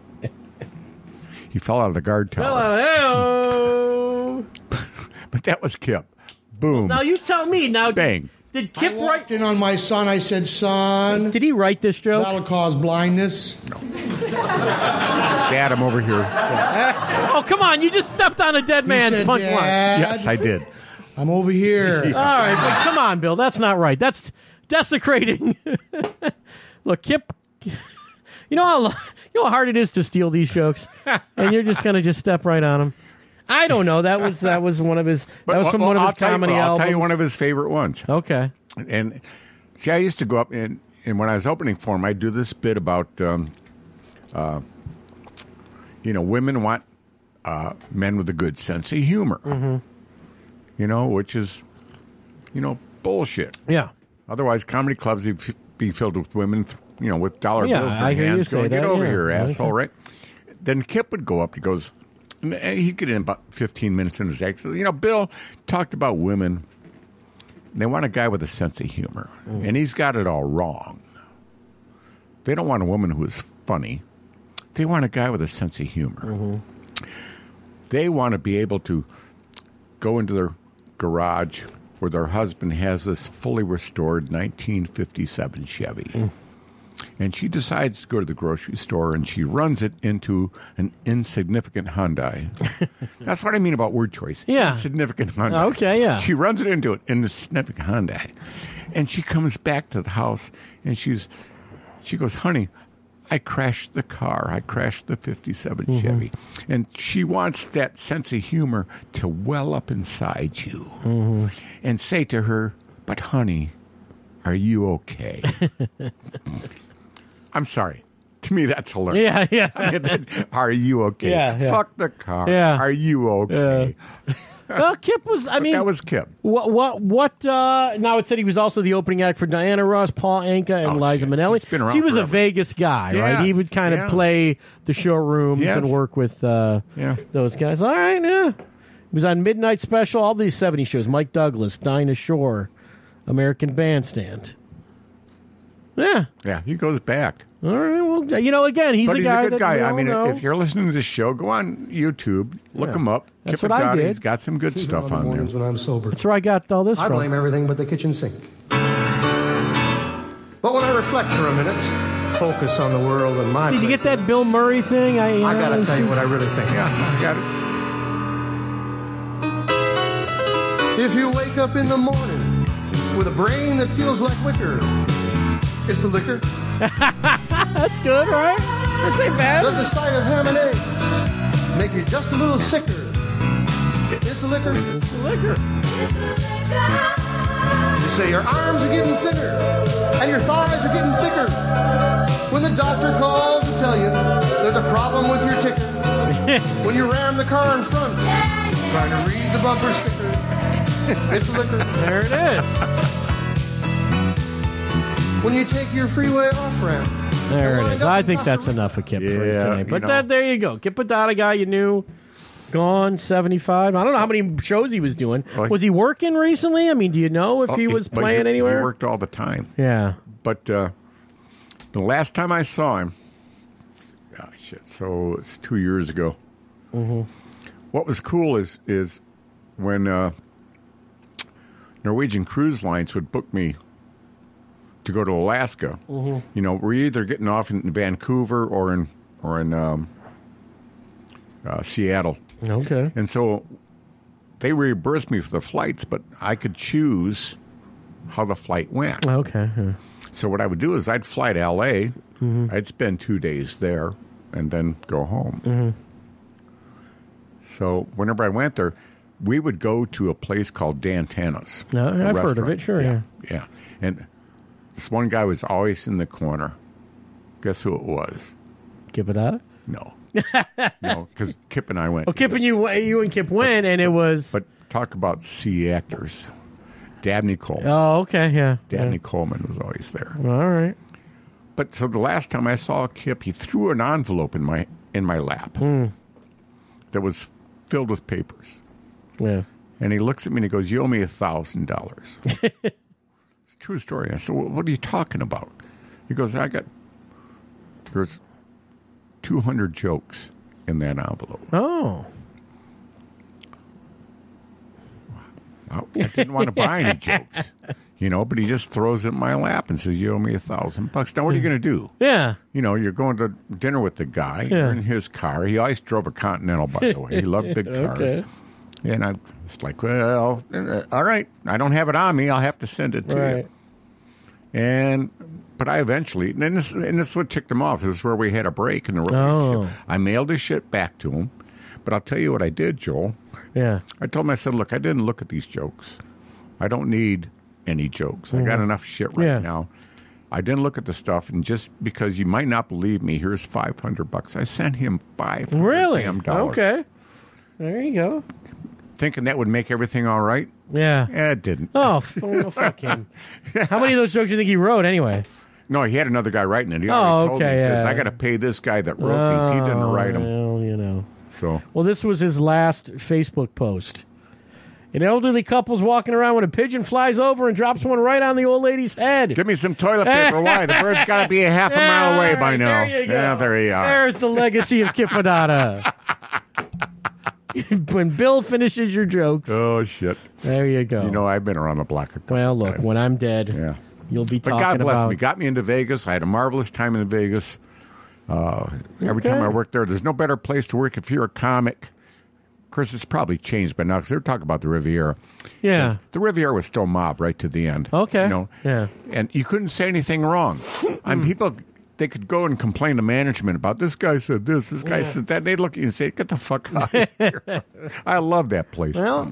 He fell out of the guard tower. Hello. But that was Kip. Boom. Now you tell me. Now, Bang. Did Kip I write? walked in on my son. I said, son, Did he write this joke? that'll cause blindness. Dad, I'm over here. Oh, come on! You just stepped on a dead He man's said, punchline. Dad, Yes, I did. I'm over here. All right, but come on, Bill. That's not right. That's desecrating. Look, Kip. You know how you know how hard it is to steal these jokes, and you're just gonna just step right on them. I don't know. That was that was one of his. But, that was from well, one of I'll his tell you- comedy well, I'll albums. tell you one of his favorite ones. Okay. And see, I used to go up and, and when I was opening for him, I'd do this bit about, um, uh, you know, women want uh, men with a good sense of humor. Mm-hmm. You know, which is, you know, bullshit. Yeah. Otherwise, comedy clubs would f- be filled with women, you know, with dollar Yeah, bills in I their hear you hands, say going, "Get that, over yeah. here, Okay. asshole!" Right? Then Kip would go up. He goes, and he'd get in about fifteen minutes in his act. You know, Bill talked about women. They want a guy with a sense of humor, Mm. and he's got it all wrong. They don't want a woman who is funny. They want a guy with a sense of humor. Mm-hmm. They want to be able to go into their garage where their husband has this fully restored nineteen fifty-seven Chevy. Mm. And she decides to go to the grocery store and she runs it into an insignificant Hyundai. That's what I mean about word choice. Yeah. Insignificant Hyundai. Okay, yeah. She runs it into an insignificant Hyundai. And she comes back to the house and she's she goes, "Honey, I crashed the car. I crashed the fifty-seven Mm-hmm. Chevy." And she wants that sense of humor to well up inside you Mm-hmm. and say to her, "But honey, are you okay?" I'm sorry. To me, that's hilarious. Yeah, yeah. I mean, that- are you okay? Yeah, yeah. Fuck the car. Yeah. Are you okay? Well, Kip was. I But mean, that was Kip. What? What? What? Uh, now it said he was also the opening act for Diana Ross, Paul Anka, and Oh, Liza shit. Minnelli. He's been around He was a forever. Vegas guy, right? He Yes, would kind of yeah. play the showrooms Yes. and work with uh, Yeah. those guys. All right, yeah. He was on Midnight Special, all these seventies shows. Mike Douglas, Dinah Shore, American Bandstand. Yeah. Yeah, he goes back. All right. Well, you know, again, he's But a he's guy a good that guy. we I all mean, know. if you're listening to this show, go on YouTube, look Yeah. him up. That's Kip what I Adotti, did. He's got some good stuff Other on there. mornings when I'm sober. That's where I got all this I from. blame everything but the kitchen sink. But when I reflect for a minute, focus on the world and my Did you place get that Bill Murray thing? I, I gotta uh, tell you what I really think. Yeah, I got it. If you wake up in the morning with a brain that feels like wicker, it's the liquor. That's good, right? This ain't bad. Does the sight of ham and eggs make you just a little sicker? It's the liquor. Liquor. You say your arms are getting thinner and your thighs are getting thicker. When the doctor calls to tell you there's a problem with your ticker. When you ram the car in front, trying to read the bumper sticker. It's liquor. There it is. When you take your freeway off ramp. There it Lined is. up I in think Costa that's Rica. enough of Kip for Yeah, tonight. you But know. that, there you go. Kip Adotti guy you knew, gone, seventy-five. I don't know how many shows he was doing. Well, Was he working recently? I mean, do you know if he Oh, was but playing he, anywhere? He worked all the time. Yeah. But uh, the last time I saw him, oh, shit, so it's two years ago. Mm-hmm. What was cool is is when uh, Norwegian Cruise Lines would book me to go to Alaska. Mm-hmm. You know, we're either getting off in Vancouver or in or in um, uh, Seattle. Okay. And so they reimbursed me for the flights, but I could choose how the flight went. Okay. Yeah. So what I would do is I'd fly to L A, Mm-hmm. I'd spend two days there, and then go home. Mm-hmm. So whenever I went there, we would go to a place called Dantana's. No, a I've heard of restaurant. it, sure, yeah. Yeah. And this one guy was always in the corner. Guess who it was? Kip Adotti? No. No, because Kip and I went. Well, Kip and you, you and Kip went, and it was. But talk about C actors. Dabney Coleman. Oh, okay, yeah. Dabney yeah. Coleman was always there. All right. But so the last time I saw Kip, he threw an envelope in my in my lap Mm. that was filled with papers. Yeah. And he looks at me and he goes, "You owe me a thousand dollars." It's a true story. I said, well, "What are you talking about?" He goes, "I got there's two hundred jokes in that envelope." Oh. I I didn't want to buy any jokes. You know, but he just throws it in my lap and says, "You owe me a thousand bucks." Now, what are you going to do? Yeah. You know, you're going to dinner with the guy. Yeah. You're in his car. He always drove a Continental, by the way. He loved big cars. Okay. And I was like, well, uh, all right. I don't have it on me. I'll have to send it to Right. you. And but I eventually, and this, and this is what ticked him off. This is where we had a break in the relationship. Oh. I mailed his shit back to him. But I'll tell you what I did, Joel. Yeah. I told him, I said, look, I didn't look at these jokes. I don't need any jokes. I got enough shit right Yeah. now. I didn't look at the stuff, and just because you might not believe me, here's five hundred bucks. I sent him five hundred Really? damn dollars. Okay. There you go. Thinking that would make everything all right. Yeah. Eh, it didn't. Oh, f- well, fuck him. How many of those jokes do you think he wrote anyway? No, he had another guy writing it. He Oh, already told okay, me. He says, yeah. I got to pay this guy that wrote these. He didn't Oh, write them. Well, you know. So, Well, this was his last Facebook post. An elderly couple's walking around when a pigeon flies over and drops one right on the old lady's head. give me some toilet paper. Why? The bird's got to be a half a mile away by now. There you go. Yeah, there you are. There's the legacy of Kippadata. When Bill finishes your jokes, Oh, shit. there you go. You know, I've been around the block a couple well, look, times. when I'm dead, Yeah. you'll be But talking God bless about. me. Got me into Vegas. I had a marvelous time in Vegas. Uh, every Okay. time I worked there, there's no better place to work if you're a comic. Of course, it's probably changed by now because they're talking about the Riviera. Yeah. 'Cause the Riviera was still mob right to the end. Okay. You know? Yeah. And you couldn't say anything wrong. I mean, people, they could go and complain to management about this guy said this, this guy said that. And they'd look at you and say, get the fuck out of here. I love that place. Well,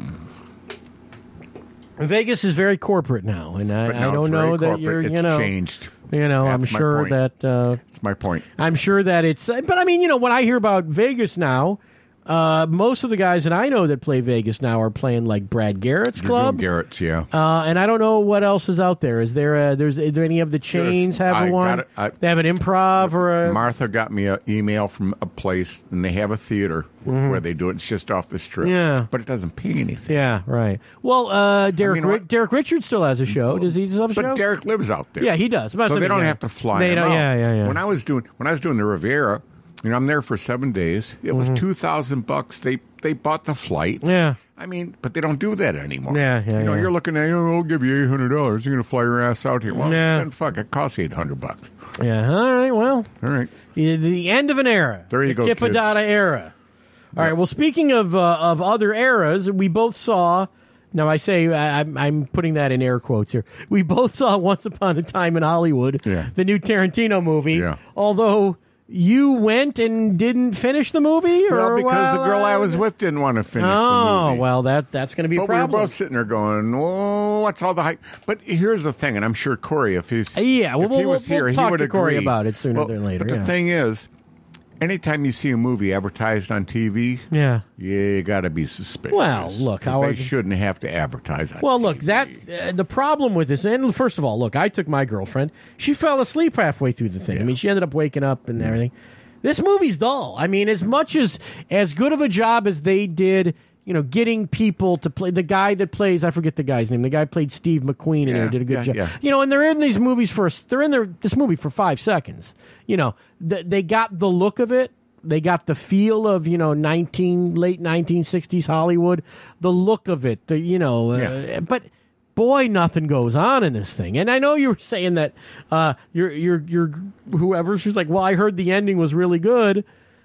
Vegas is very corporate now, and I, but I now don't it's very know that corporate. you're, It's you know, changed. you know, That's I'm my sure point. that, uh, That's my point. I'm sure that it's, but I mean, you know, when I hear about Vegas now, uh, most of the guys that I know that play Vegas now are playing like Brad Garrett's You're club. doing Garrett's, yeah. Uh, and I don't know what else is out there. Is there a, there's is there any of the chains have I one? got it. I- they have an improv or a Martha got me an email from a place, and they have a theater where they do it. It's just off the strip. Mm-hmm. Yeah. But it doesn't pay anything. yeah, right. Well, uh, Derek mean, Ri- what- Derek Richards still has a show. Does he still have a But show? Derek lives out there. Yeah, he does. But So that's they what don't I mean, have to fly They him don't- out. yeah, yeah, yeah. When I was doing when I was doing the Riviera, you know, I'm there for seven days. It was two thousand bucks. They they bought the flight. Mm-hmm. Yeah. I mean, but they don't do that anymore. Yeah, yeah, You know, yeah. you're looking at, oh, I'll give you eight hundred dollars. You're going to fly your ass out here. Well, Yeah. then fuck, it costs eight hundred bucks. Yeah. All right. Well, All right. the, the end of an era. There you the go, Kippadata kids. era. All right. Well, speaking of uh, of other eras, we both saw. Now I say I, I'm I'm putting that in air quotes here. We both saw Once Upon a Time in Hollywood, Yeah. the new Tarantino movie. Yeah. Although you went and didn't finish the movie, or Well, because the well, girl I uh, was with didn't want to finish Oh the movie. well, that that's going to be a But we were problem. both sitting there going, "Oh, what's all the hype?" But here's the thing, and I'm sure Corey, if he's Yeah, well, if we'll- he was we'll here, talk he would to Corey agree about it sooner Well, than later, But yeah. the thing is, anytime you see a movie advertised on T V, yeah. yeah, you got to be suspicious. Well, look, 'Cause Howard- they shouldn't have to advertise on. Well, T V. look, that uh, the problem with this, and first of all, look, I took my girlfriend. She fell asleep halfway through the thing. I mean, she ended up waking up and everything. This movie's dull. I mean, as much as as good of a job as they did, you know, getting people to play the guy that plays, I forget the guy's name. The guy played Steve McQueen and Yeah, he did a good yeah, job. yeah. You know, and they're in these movies for they're in their this movie for five seconds. You know, th- they got the look of it. They got the feel of, you know, nineteen late nineteen sixties Hollywood, the look of it, the you know, uh, Yeah. but boy, nothing goes on in this thing. And I know you were saying that uh, you're you're you're whoever she's like, well, I heard the ending was really good.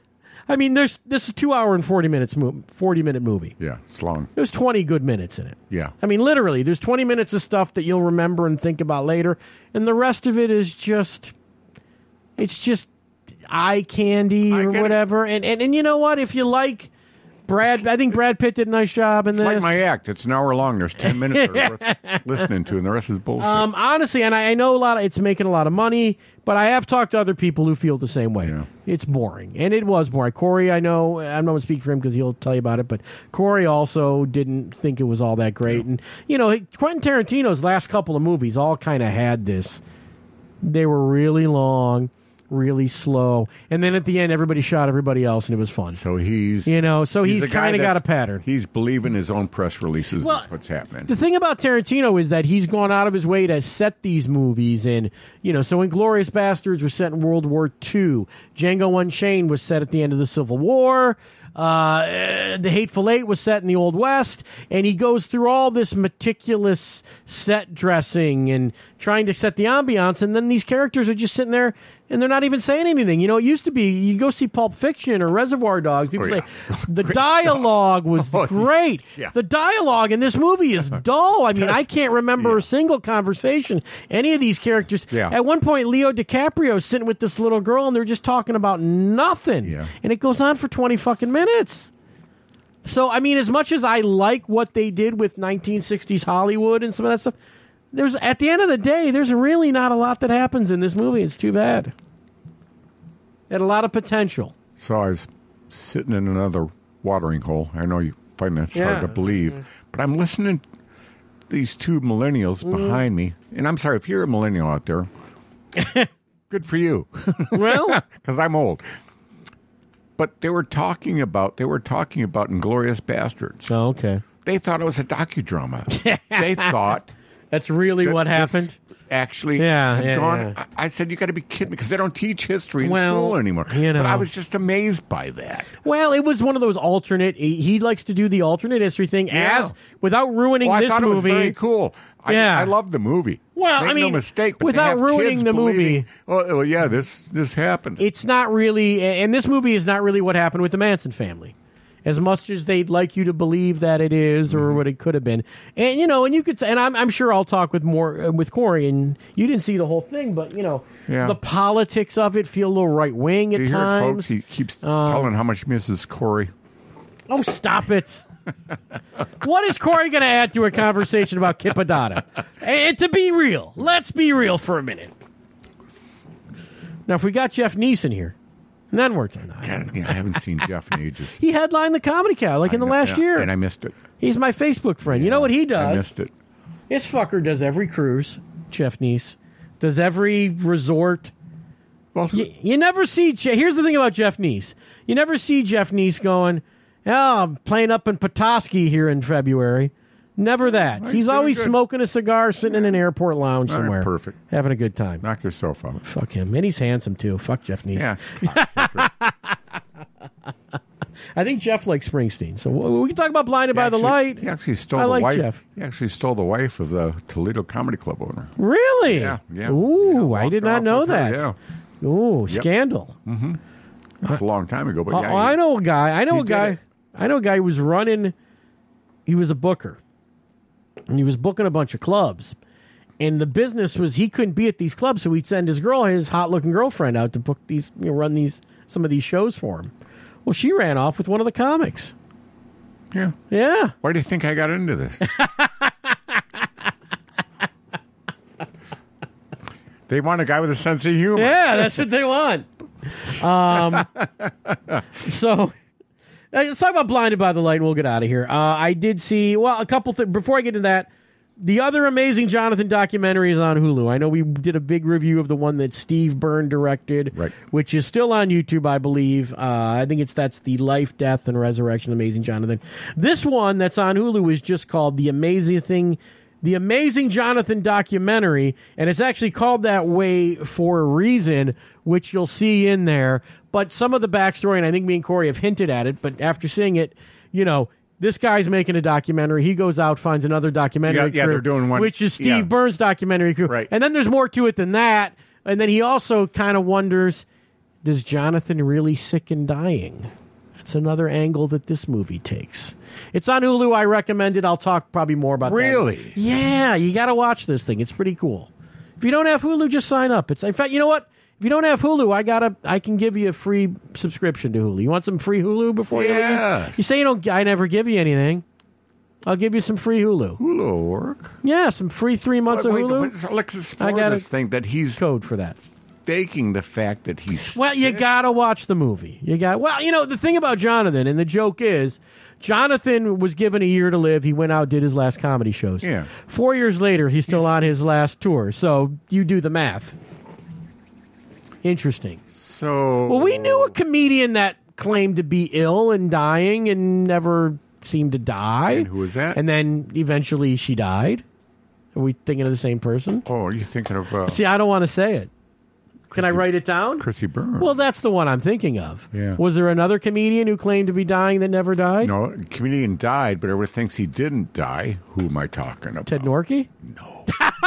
I mean, there's this is a two hour and forty minutes mo- forty minute movie. yeah, it's long. There's twenty good minutes in it. Yeah. I mean, literally, there's twenty minutes of stuff that you'll remember and think about later, and the rest of it is just, it's just eye candy I or get it. whatever. And, and and you know what? If you like Brad, I think Brad Pitt did a nice job in It's this. like my act. It's an hour long. There's ten minutes that are worth listening to, and the rest is bullshit. Um, honestly, and I, I know a lot of it's making a lot of money, but I have talked to other people who feel the same way. Yeah. It's boring, and it was boring. Corey, I know, I'm not going to speak for him because he'll tell you about it, but Corey also didn't think it was all that great. And you know, Quentin Tarantino's last couple of movies all kind of had this. They were really long, really slow, and then at the end, everybody shot everybody else, and it was fun. so he's You know, so he's the guy kind of got that's- a pattern. He's believing his own press releases. Well, is what's happening. The thing about Tarantino is that he's gone out of his way to set these movies in, you know, so Inglourious Bastards was set in World War Two. Django Unchained was set at the end of the Civil War. Uh, the Hateful Eight was set in the Old West, and he goes through all this meticulous set dressing and trying to set the ambiance, and then these characters are just sitting there and they're not even saying anything. You know, it used to be you go see Pulp Fiction or Reservoir Dogs, people Oh, yeah. say the dialogue was Oh, great. yeah. The dialogue in this movie is dull. I mean, I can't remember Yeah. a single conversation any of these characters. Yeah. At one point, Leo DiCaprio is sitting with this little girl, and they're just talking about nothing. Yeah. And it goes on for twenty fucking minutes. So, I mean, as much as I like what they did with nineteen sixties Hollywood and some of that stuff, there's at the end of the day, there's really not a lot that happens in this movie. It's too bad. It had a lot of potential. So I was sitting in another watering hole. I know you find that's Yeah. hard to believe, but I'm listening to these two millennials Mm-hmm. behind me. And I'm sorry, if you're a millennial out there, good for you, Well, because I'm old. But they were talking about they were talking about Inglourious Bastards. oh, okay. They thought it was a docudrama. They thought That's really that what this happened. Actually, Yeah, had yeah, gone. yeah. I I said, "You got to be kidding me," because they don't teach history in Well, school anymore. you know. But I was just amazed by that. Well, it was one of those alternate. He, he likes to do the alternate history thing Yeah. as without ruining Well, I this thought movie. it was very cool. I, Yeah. I loved the movie. Well, Make I no mean, mistake, but to without have ruining kids the movie- believing, Oh, well, yeah, this this happened. It's not really, and this movie is not really what happened with the Manson family. As much as they'd like you to believe that it is, or Mm-hmm. what it could have been, and you know, and you could, and I'm, I'm sure I'll talk with more uh, with Corey, and you didn't see the whole thing, but you know, Yeah. the politics of it feel a little right wing at Do you hear it, times. folks? He keeps telling how much he misses Corey. Oh, stop it! What is Corey going to add to a conversation about Kipadata? And to be real, let's be real for a minute. Now, if we got Jeff Neeson here, and then we're done. God, yeah, I haven't seen Jeff in ages. He headlined the Comedy Cow like in the I know- last yeah, year. and I missed it. He's my Facebook friend. You know what he I does? missed it. This fucker does every cruise, Jeff Neese. Does every resort. Well, You, you never see. Je- Here's the thing about Jeff Neese. You never see Jeff Neese going, oh, I'm playing up in Petoskey here in February. Never that. he's He's doing always good. smoking a cigar, sitting in an airport lounge All right, somewhere. perfect. Having a good time. knock yourself out. Fuck him. And he's handsome, too. Fuck Jeff Neese. Yeah. I think Jeff likes Springsteen. So we can talk about Blinded by the Actually- Light. He actually stole I the like wife. Jeff. He actually stole the wife of the Toledo Comedy Club owner. Really? Yeah, yeah. Ooh, Yeah, I walked did not off know with her, that. yeah. Ooh, scandal. It's a long time ago, but Oh, yeah, I know a guy. I know he a did guy. it. I know a guy who was running. He was a booker, and he was booking a bunch of clubs. And the business was he couldn't be at these clubs, so he'd send his girl, his hot-looking girlfriend, out to book these, you know, run these some of these shows for him. Well, she ran off with one of the comics. yeah. Yeah, Why do you think I got into this? They want a guy with a sense of humor. yeah, that's what they want. Um, so uh, let's talk about Blinded by the Light, and we'll get out of here. Uh, I did see well a couple things before I get into that. The other amazing Jonathan documentary is on Hulu. I know we did a big review of the one that Steve Byrne directed, Right. which is still on YouTube, I believe. Uh, I think it's that's the Life, Death, and Resurrection of Amazing Jonathan. This one that's on Hulu is just called The Amazing Thing, The Amazing Jonathan Documentary, and it's actually called that way for a reason, which you'll see in there. But some of the backstory, and I think me and Corey have hinted at it, but after seeing it, you know, this guy's making a documentary. He goes out, finds another documentary Yeah, yeah, crew, they're doing one- which is Steve yeah. Burns' documentary crew. Right. And then there's more to it than that. And then he also kind of wonders, does Jonathan really sick and dying? That's another angle that this movie takes. It's on Hulu. I recommend it. I'll talk probably more about that. Really? Yeah, you got to watch this thing. It's pretty cool. If you don't have Hulu, just sign up. It's in fact, you know what? If you don't have Hulu, I gotta. I can give you a free subscription to Hulu. You want some free Hulu before you leave? Yes. You say you don't. I never give you anything. I'll give you some free Hulu. Hulu will work. Yeah, some free three months Wait, of wait, Hulu. wait, let's explore I got this a thing that he's Code for that. faking the fact that he's Well, you gotta watch the movie. You got well, you know the thing about Jonathan, and the joke is, Jonathan was given a year to live. He went out, did his last comedy shows. Yeah. Four years later, he's still He's- on his last tour. So you do the math. Interesting. so. Well, we knew a comedian that claimed to be ill and dying and never seemed to die. And who was that? And then eventually she died. Are we thinking of the same person? Oh, are you thinking of? Uh, See, I don't want to say it. Can I write it down? Chrissy Burns. Well, that's the one I'm thinking of. Yeah. Was there another comedian who claimed to be dying that never died? No, a comedian died, but everyone thinks he didn't die. Who am I talking about? Ted Norkie? No.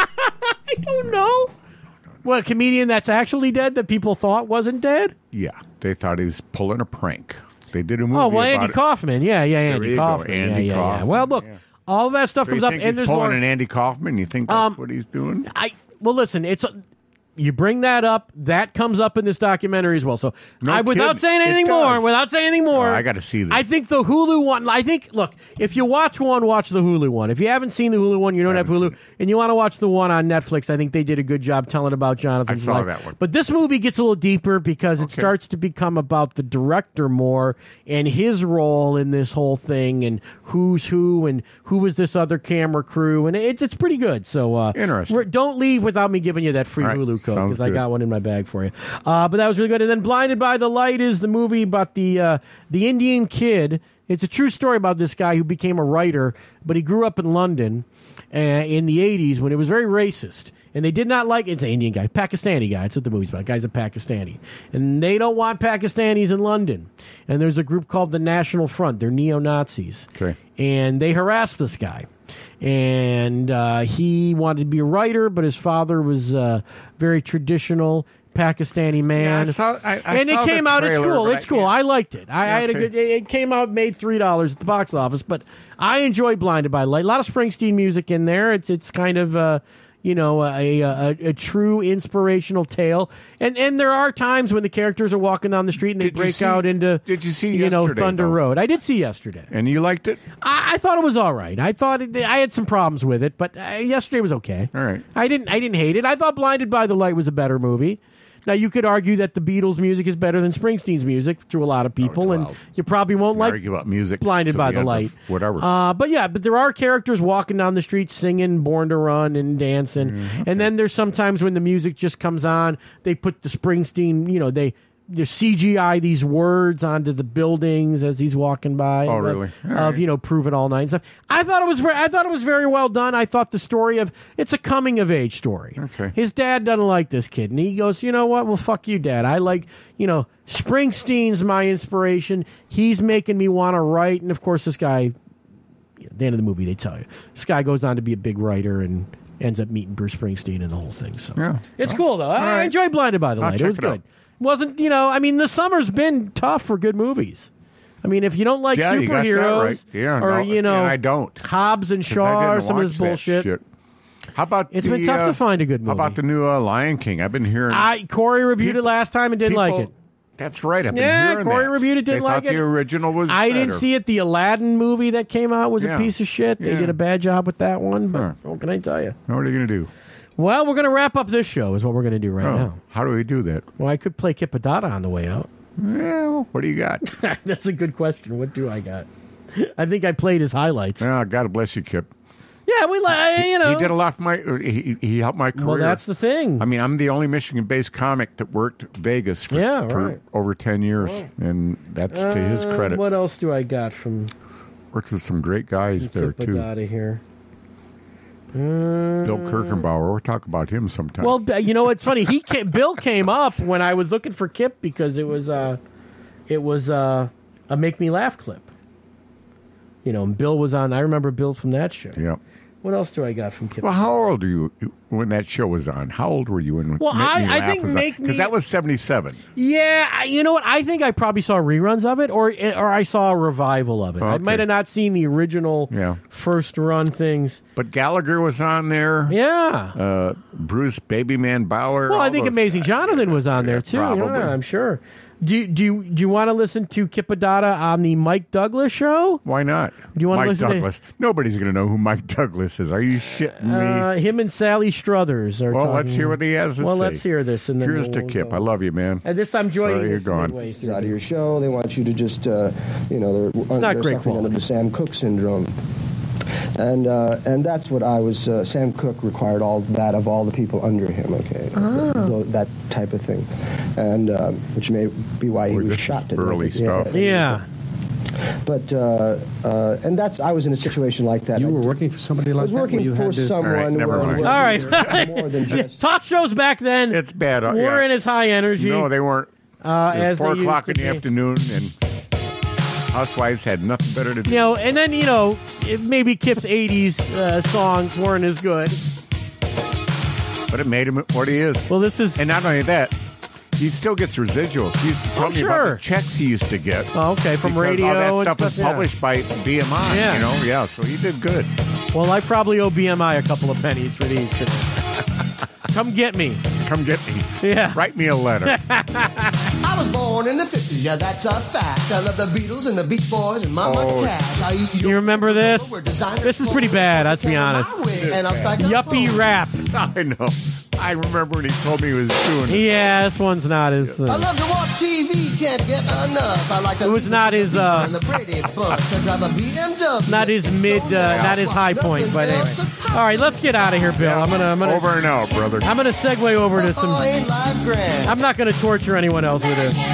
I don't know. Well, a comedian that's actually dead that people thought wasn't dead? Yeah, they thought he was pulling a prank. They did a movie Oh, well, about Andy it. Kaufman. Yeah, yeah, Andy you go, Kaufman. Andy yeah, yeah, yeah. Kaufman, Well, look, yeah. all that stuff So you comes up, think and he's there's pulling more. an Andy Kaufman? You think that's Um, what he's doing? I well, listen, it's you bring that up, that comes up in this documentary as well. So, No I, without kidding. saying It anything more, does. without saying anything more, Oh, I gotta see this. I think the Hulu one. I think, look, if you watch one, watch the Hulu one. If you haven't seen the Hulu one, you don't I have haven't Hulu, seen it. and you want to watch the one on Netflix, I think they did a good job telling about Jonathan's I saw life. that one. But this movie gets a little deeper because it Okay. starts to become about the director more and his role in this whole thing, and who's who, and who was this other camera crew, and it's it's pretty good. So, uh, Interesting. we're- don't leave without me giving you that free All right. Hulu code Sounds because I good. got one in my bag for you. Uh, but that was really good. And then Blinded by the Light is the movie about the uh, the Indian kid. It's a true story about this guy who became a writer, but he grew up in London uh, in the eighties when it was very racist. And they did not like it's an Indian guy, Pakistani guy. That's what the movie's about. Guy's a Pakistani. And they don't want Pakistanis in London. And there's a group called the National Front. They're neo-Nazis. Okay. And they harassed this guy. And uh, he wanted to be a writer, but his father was uh, very traditional Pakistani man. Yeah, I saw- I- I and saw it the came out. It's trailer, cool. but It's I cool. can't- I liked it. I, Yeah, I had a okay. good. It came out, made three dollars at the box office, but I enjoyed Blinded by Light. A lot of Springsteen music in there. It's it's kind of uh, you know a, a a true inspirational tale. And and there are times when the characters are walking down the street and they Did you break see- out into did you see you know yesterday, Thunder though? Road. I did see yesterday. And you liked it? I, I thought it was all right. I thought it, I had some problems with it, but uh, yesterday was okay. All right. I didn't. I didn't hate it. I thought Blinded by the Light was a better movie. Now you could argue that the Beatles' music is better than Springsteen's music to a lot of people, well, and you probably won't like argue about music Blinded to by the the end Light, of whatever. Uh, but yeah, but there are characters walking down the street singing "Born to Run" and dancing, Mm-hmm. and then there's sometimes when the music just comes on, they put the Springsteen, you know, they. They C G I these words onto the buildings as he's walking by. Oh, of- really? All Of right. you know, Prove It All Night and stuff. I thought it was very, I thought it was very well done. I thought the story of it's a coming of age story. Okay. His dad doesn't like this kid, and he goes, you know what? Well, fuck you, Dad. I like, you know, Springsteen's my inspiration. He's making me want to write, and of course, this guy. At the end of the movie, they tell you this guy goes on to be a big writer and ends up meeting Bruce Springsteen and the whole thing. So Yeah. it's cool though. I, I right. enjoyed Blinded by the I'll Light. It check was it good. out. Wasn't you know? I mean, the summer's been tough for good movies. I mean, if you don't like Yeah, you got that superheroes, right. Yeah, or no, you know, and I don't. Hobbs and 'Cause I Shaw or didn't some of watch this that bullshit. shit. How about It's the, been tough uh, to find a good movie. How about the new uh, Lion King? I've been hearing. I Corey reviewed People- it last time and didn't like people- it. That's right. I've been Yeah, hearing Corey that. reviewed it, didn't they like thought it. the original was. I didn't better. see it. The Aladdin movie that came out was Yeah. a piece of shit. They Yeah. did a bad job with that one. But Huh. what can I tell you? Now what are you going to do? Well, we're going to wrap up this show. Is what we're going to do right Oh, now. how do we do that? Well, I could play Kipadata on the way out. Well, what do you got? That's a good question. What do I got? I think I played his highlights. Oh, God bless you, Kip. Yeah, we like you know. He did a lot for my. He, he helped my career. Well, that's the thing. I mean, I'm the only Michigan-based comic that worked Vegas for, Yeah, for right. over ten years, and that's to his Uh, credit. What else do I got from Worked with some great guys there too. Kipadata here? Bill Kirchenbauer. We'll talk about him sometime. Well, b- you know, it's funny. He came, Bill came up when I was looking for Kip because it was uh, it was uh, a Make Me Laugh clip. You know, and Bill was on. I remember Bill from that show. yeah. What else do I got from Kip? Well, how old are you when that show was on? How old were you when Well, Make I- Me I Laugh think was Make Me- because that was seventy-seven. Yeah, I- you know what? I think I probably saw reruns of it, or or I saw a revival of it. I Okay. might have not seen the original Yeah. first run things. But Gallagher was on there. Yeah. Uh, Bruce Babyman Bauer. well, I all think those Amazing guys. Jonathan was on there Yeah, too. probably. Yeah, I'm sure. Do you, do you, do you want to listen to Kipadata on the Mike Douglas show? Why not? Do you wanna Mike listen to- Douglas? Nobody's going to know who Mike Douglas is. Are you shitting me? Uh, him and Sally Struthers are. well, talking. let's hear what he has to Well, say. let's hear this, and then Here's we'll- to Kip. we'll I go. love you, man. And this I'm joining. Sorry you're this gone. midway through. out of your show. They want you to just, uh, you know, they're, not they're great suffering under quality. the Sam Cooke syndrome. And uh, and that's what I was. Uh, Sam Cooke required all that of all the people under him. Okay, Th- that type of thing, and um, which may be why he Boy, was this shot. is didn't early it? stuff. Yeah. But uh, uh, and that's I was in a situation like that. You I were did- working for somebody I like was that? working where you for had to- someone. All right, never where- mind. where All right. we were more than just. Talk shows back then It's bad. uh, weren't yeah. as high energy. No, they weren't. uh, It was as four they o'clock in used to the be. afternoon, and housewives had nothing better to do. You know, and then, you know, it, maybe Kip's eighties uh, songs weren't as good. But it made him what he is. Well, this is... And not only that, he still gets residuals. He used to tell Oh, me about sure. the checks he used to get. Oh, okay, from because radio all that and stuff stuff, was yeah. published by B M I. Yeah. You know, yeah. So he did good. Well, I probably owe B M I a couple of pennies for these. Come get me. Come get me. Yeah. Write me a letter. I was born in the fifties, yeah, that's a fact. I love the Beatles and the Beach Boys and Mama Oh. Cass. I eat You remember this? We're designer This is pretty bad, let's be honest. And I'll strike a Yuppie pose. rap. I know. I remember when he told me he was doing it. Yeah, this one's not as... I Uh, love to watch T V, can't get enough. I like to It was not his, uh, and the Brady Bunch. I drive a B M W. not his mid, uh, not his high point, but anyway. All right, let's get out of here, Bill. I'm gonna, I'm gonna, Over and out, brother. I'm gonna segue over to Oh, some. ain't life grand. I'm not gonna torture anyone else with this.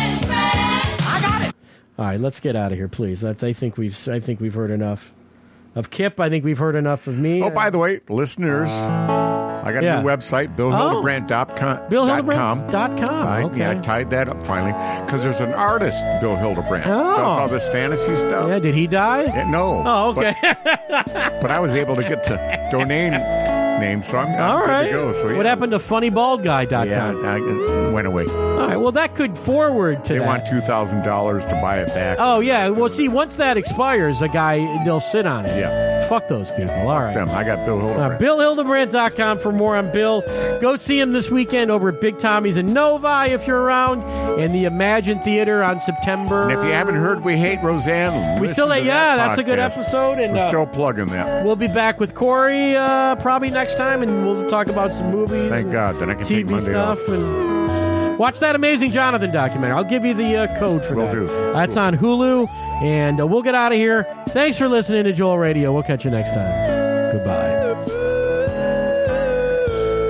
I got it. All right, let's get out of here, please. That's, I think we've, I think we've heard enough of Kip. I think we've heard enough of me. Oh, by the way, listeners, I got Yeah. a new website, bill hildebrand dot com. Bill dot com. Hildebrand dot com. Right? Okay. Yeah, I tied that up finally because there's an artist, Bill Hildebrand, Oh. does all this fantasy stuff. Yeah, did he die? Yeah, no. Oh, okay. But, but I was able to get the domain name, so I'm, I'm All good right. to go. So, yeah. What happened to funny bald guy dot com? Yeah, I, it went away. All right, well, that could forward to They that. want two thousand dollars to buy it back. Oh, yeah. Well, see, once that expires, a guy, they'll sit on it. Yeah. Fuck those people. All right. Them. I got Bill Hildebrand. Uh, Bill Hildebrand dot com for more on Bill. Go see him this weekend over at Big Tommy's in Novi if you're around, and the Imagine Theater on September. And if you haven't heard We Hate Roseanne, We listen still, to yeah, that that's a good podcast. episode. And We're uh, still plugging that. we'll be back with Corey uh, probably next time, and we'll talk about some movies. Thank and God. Then I can T take V Monday stuff off. and watch that Amazing Jonathan documentary. I'll give you the uh, code for Will that. do. That's on Hulu, and uh, we'll get out of here. Thanks for listening to Joel Radio. We'll catch you next time. Goodbye.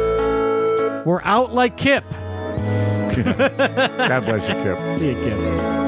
We're out like Kip. God bless you, Kip. See you, Kip.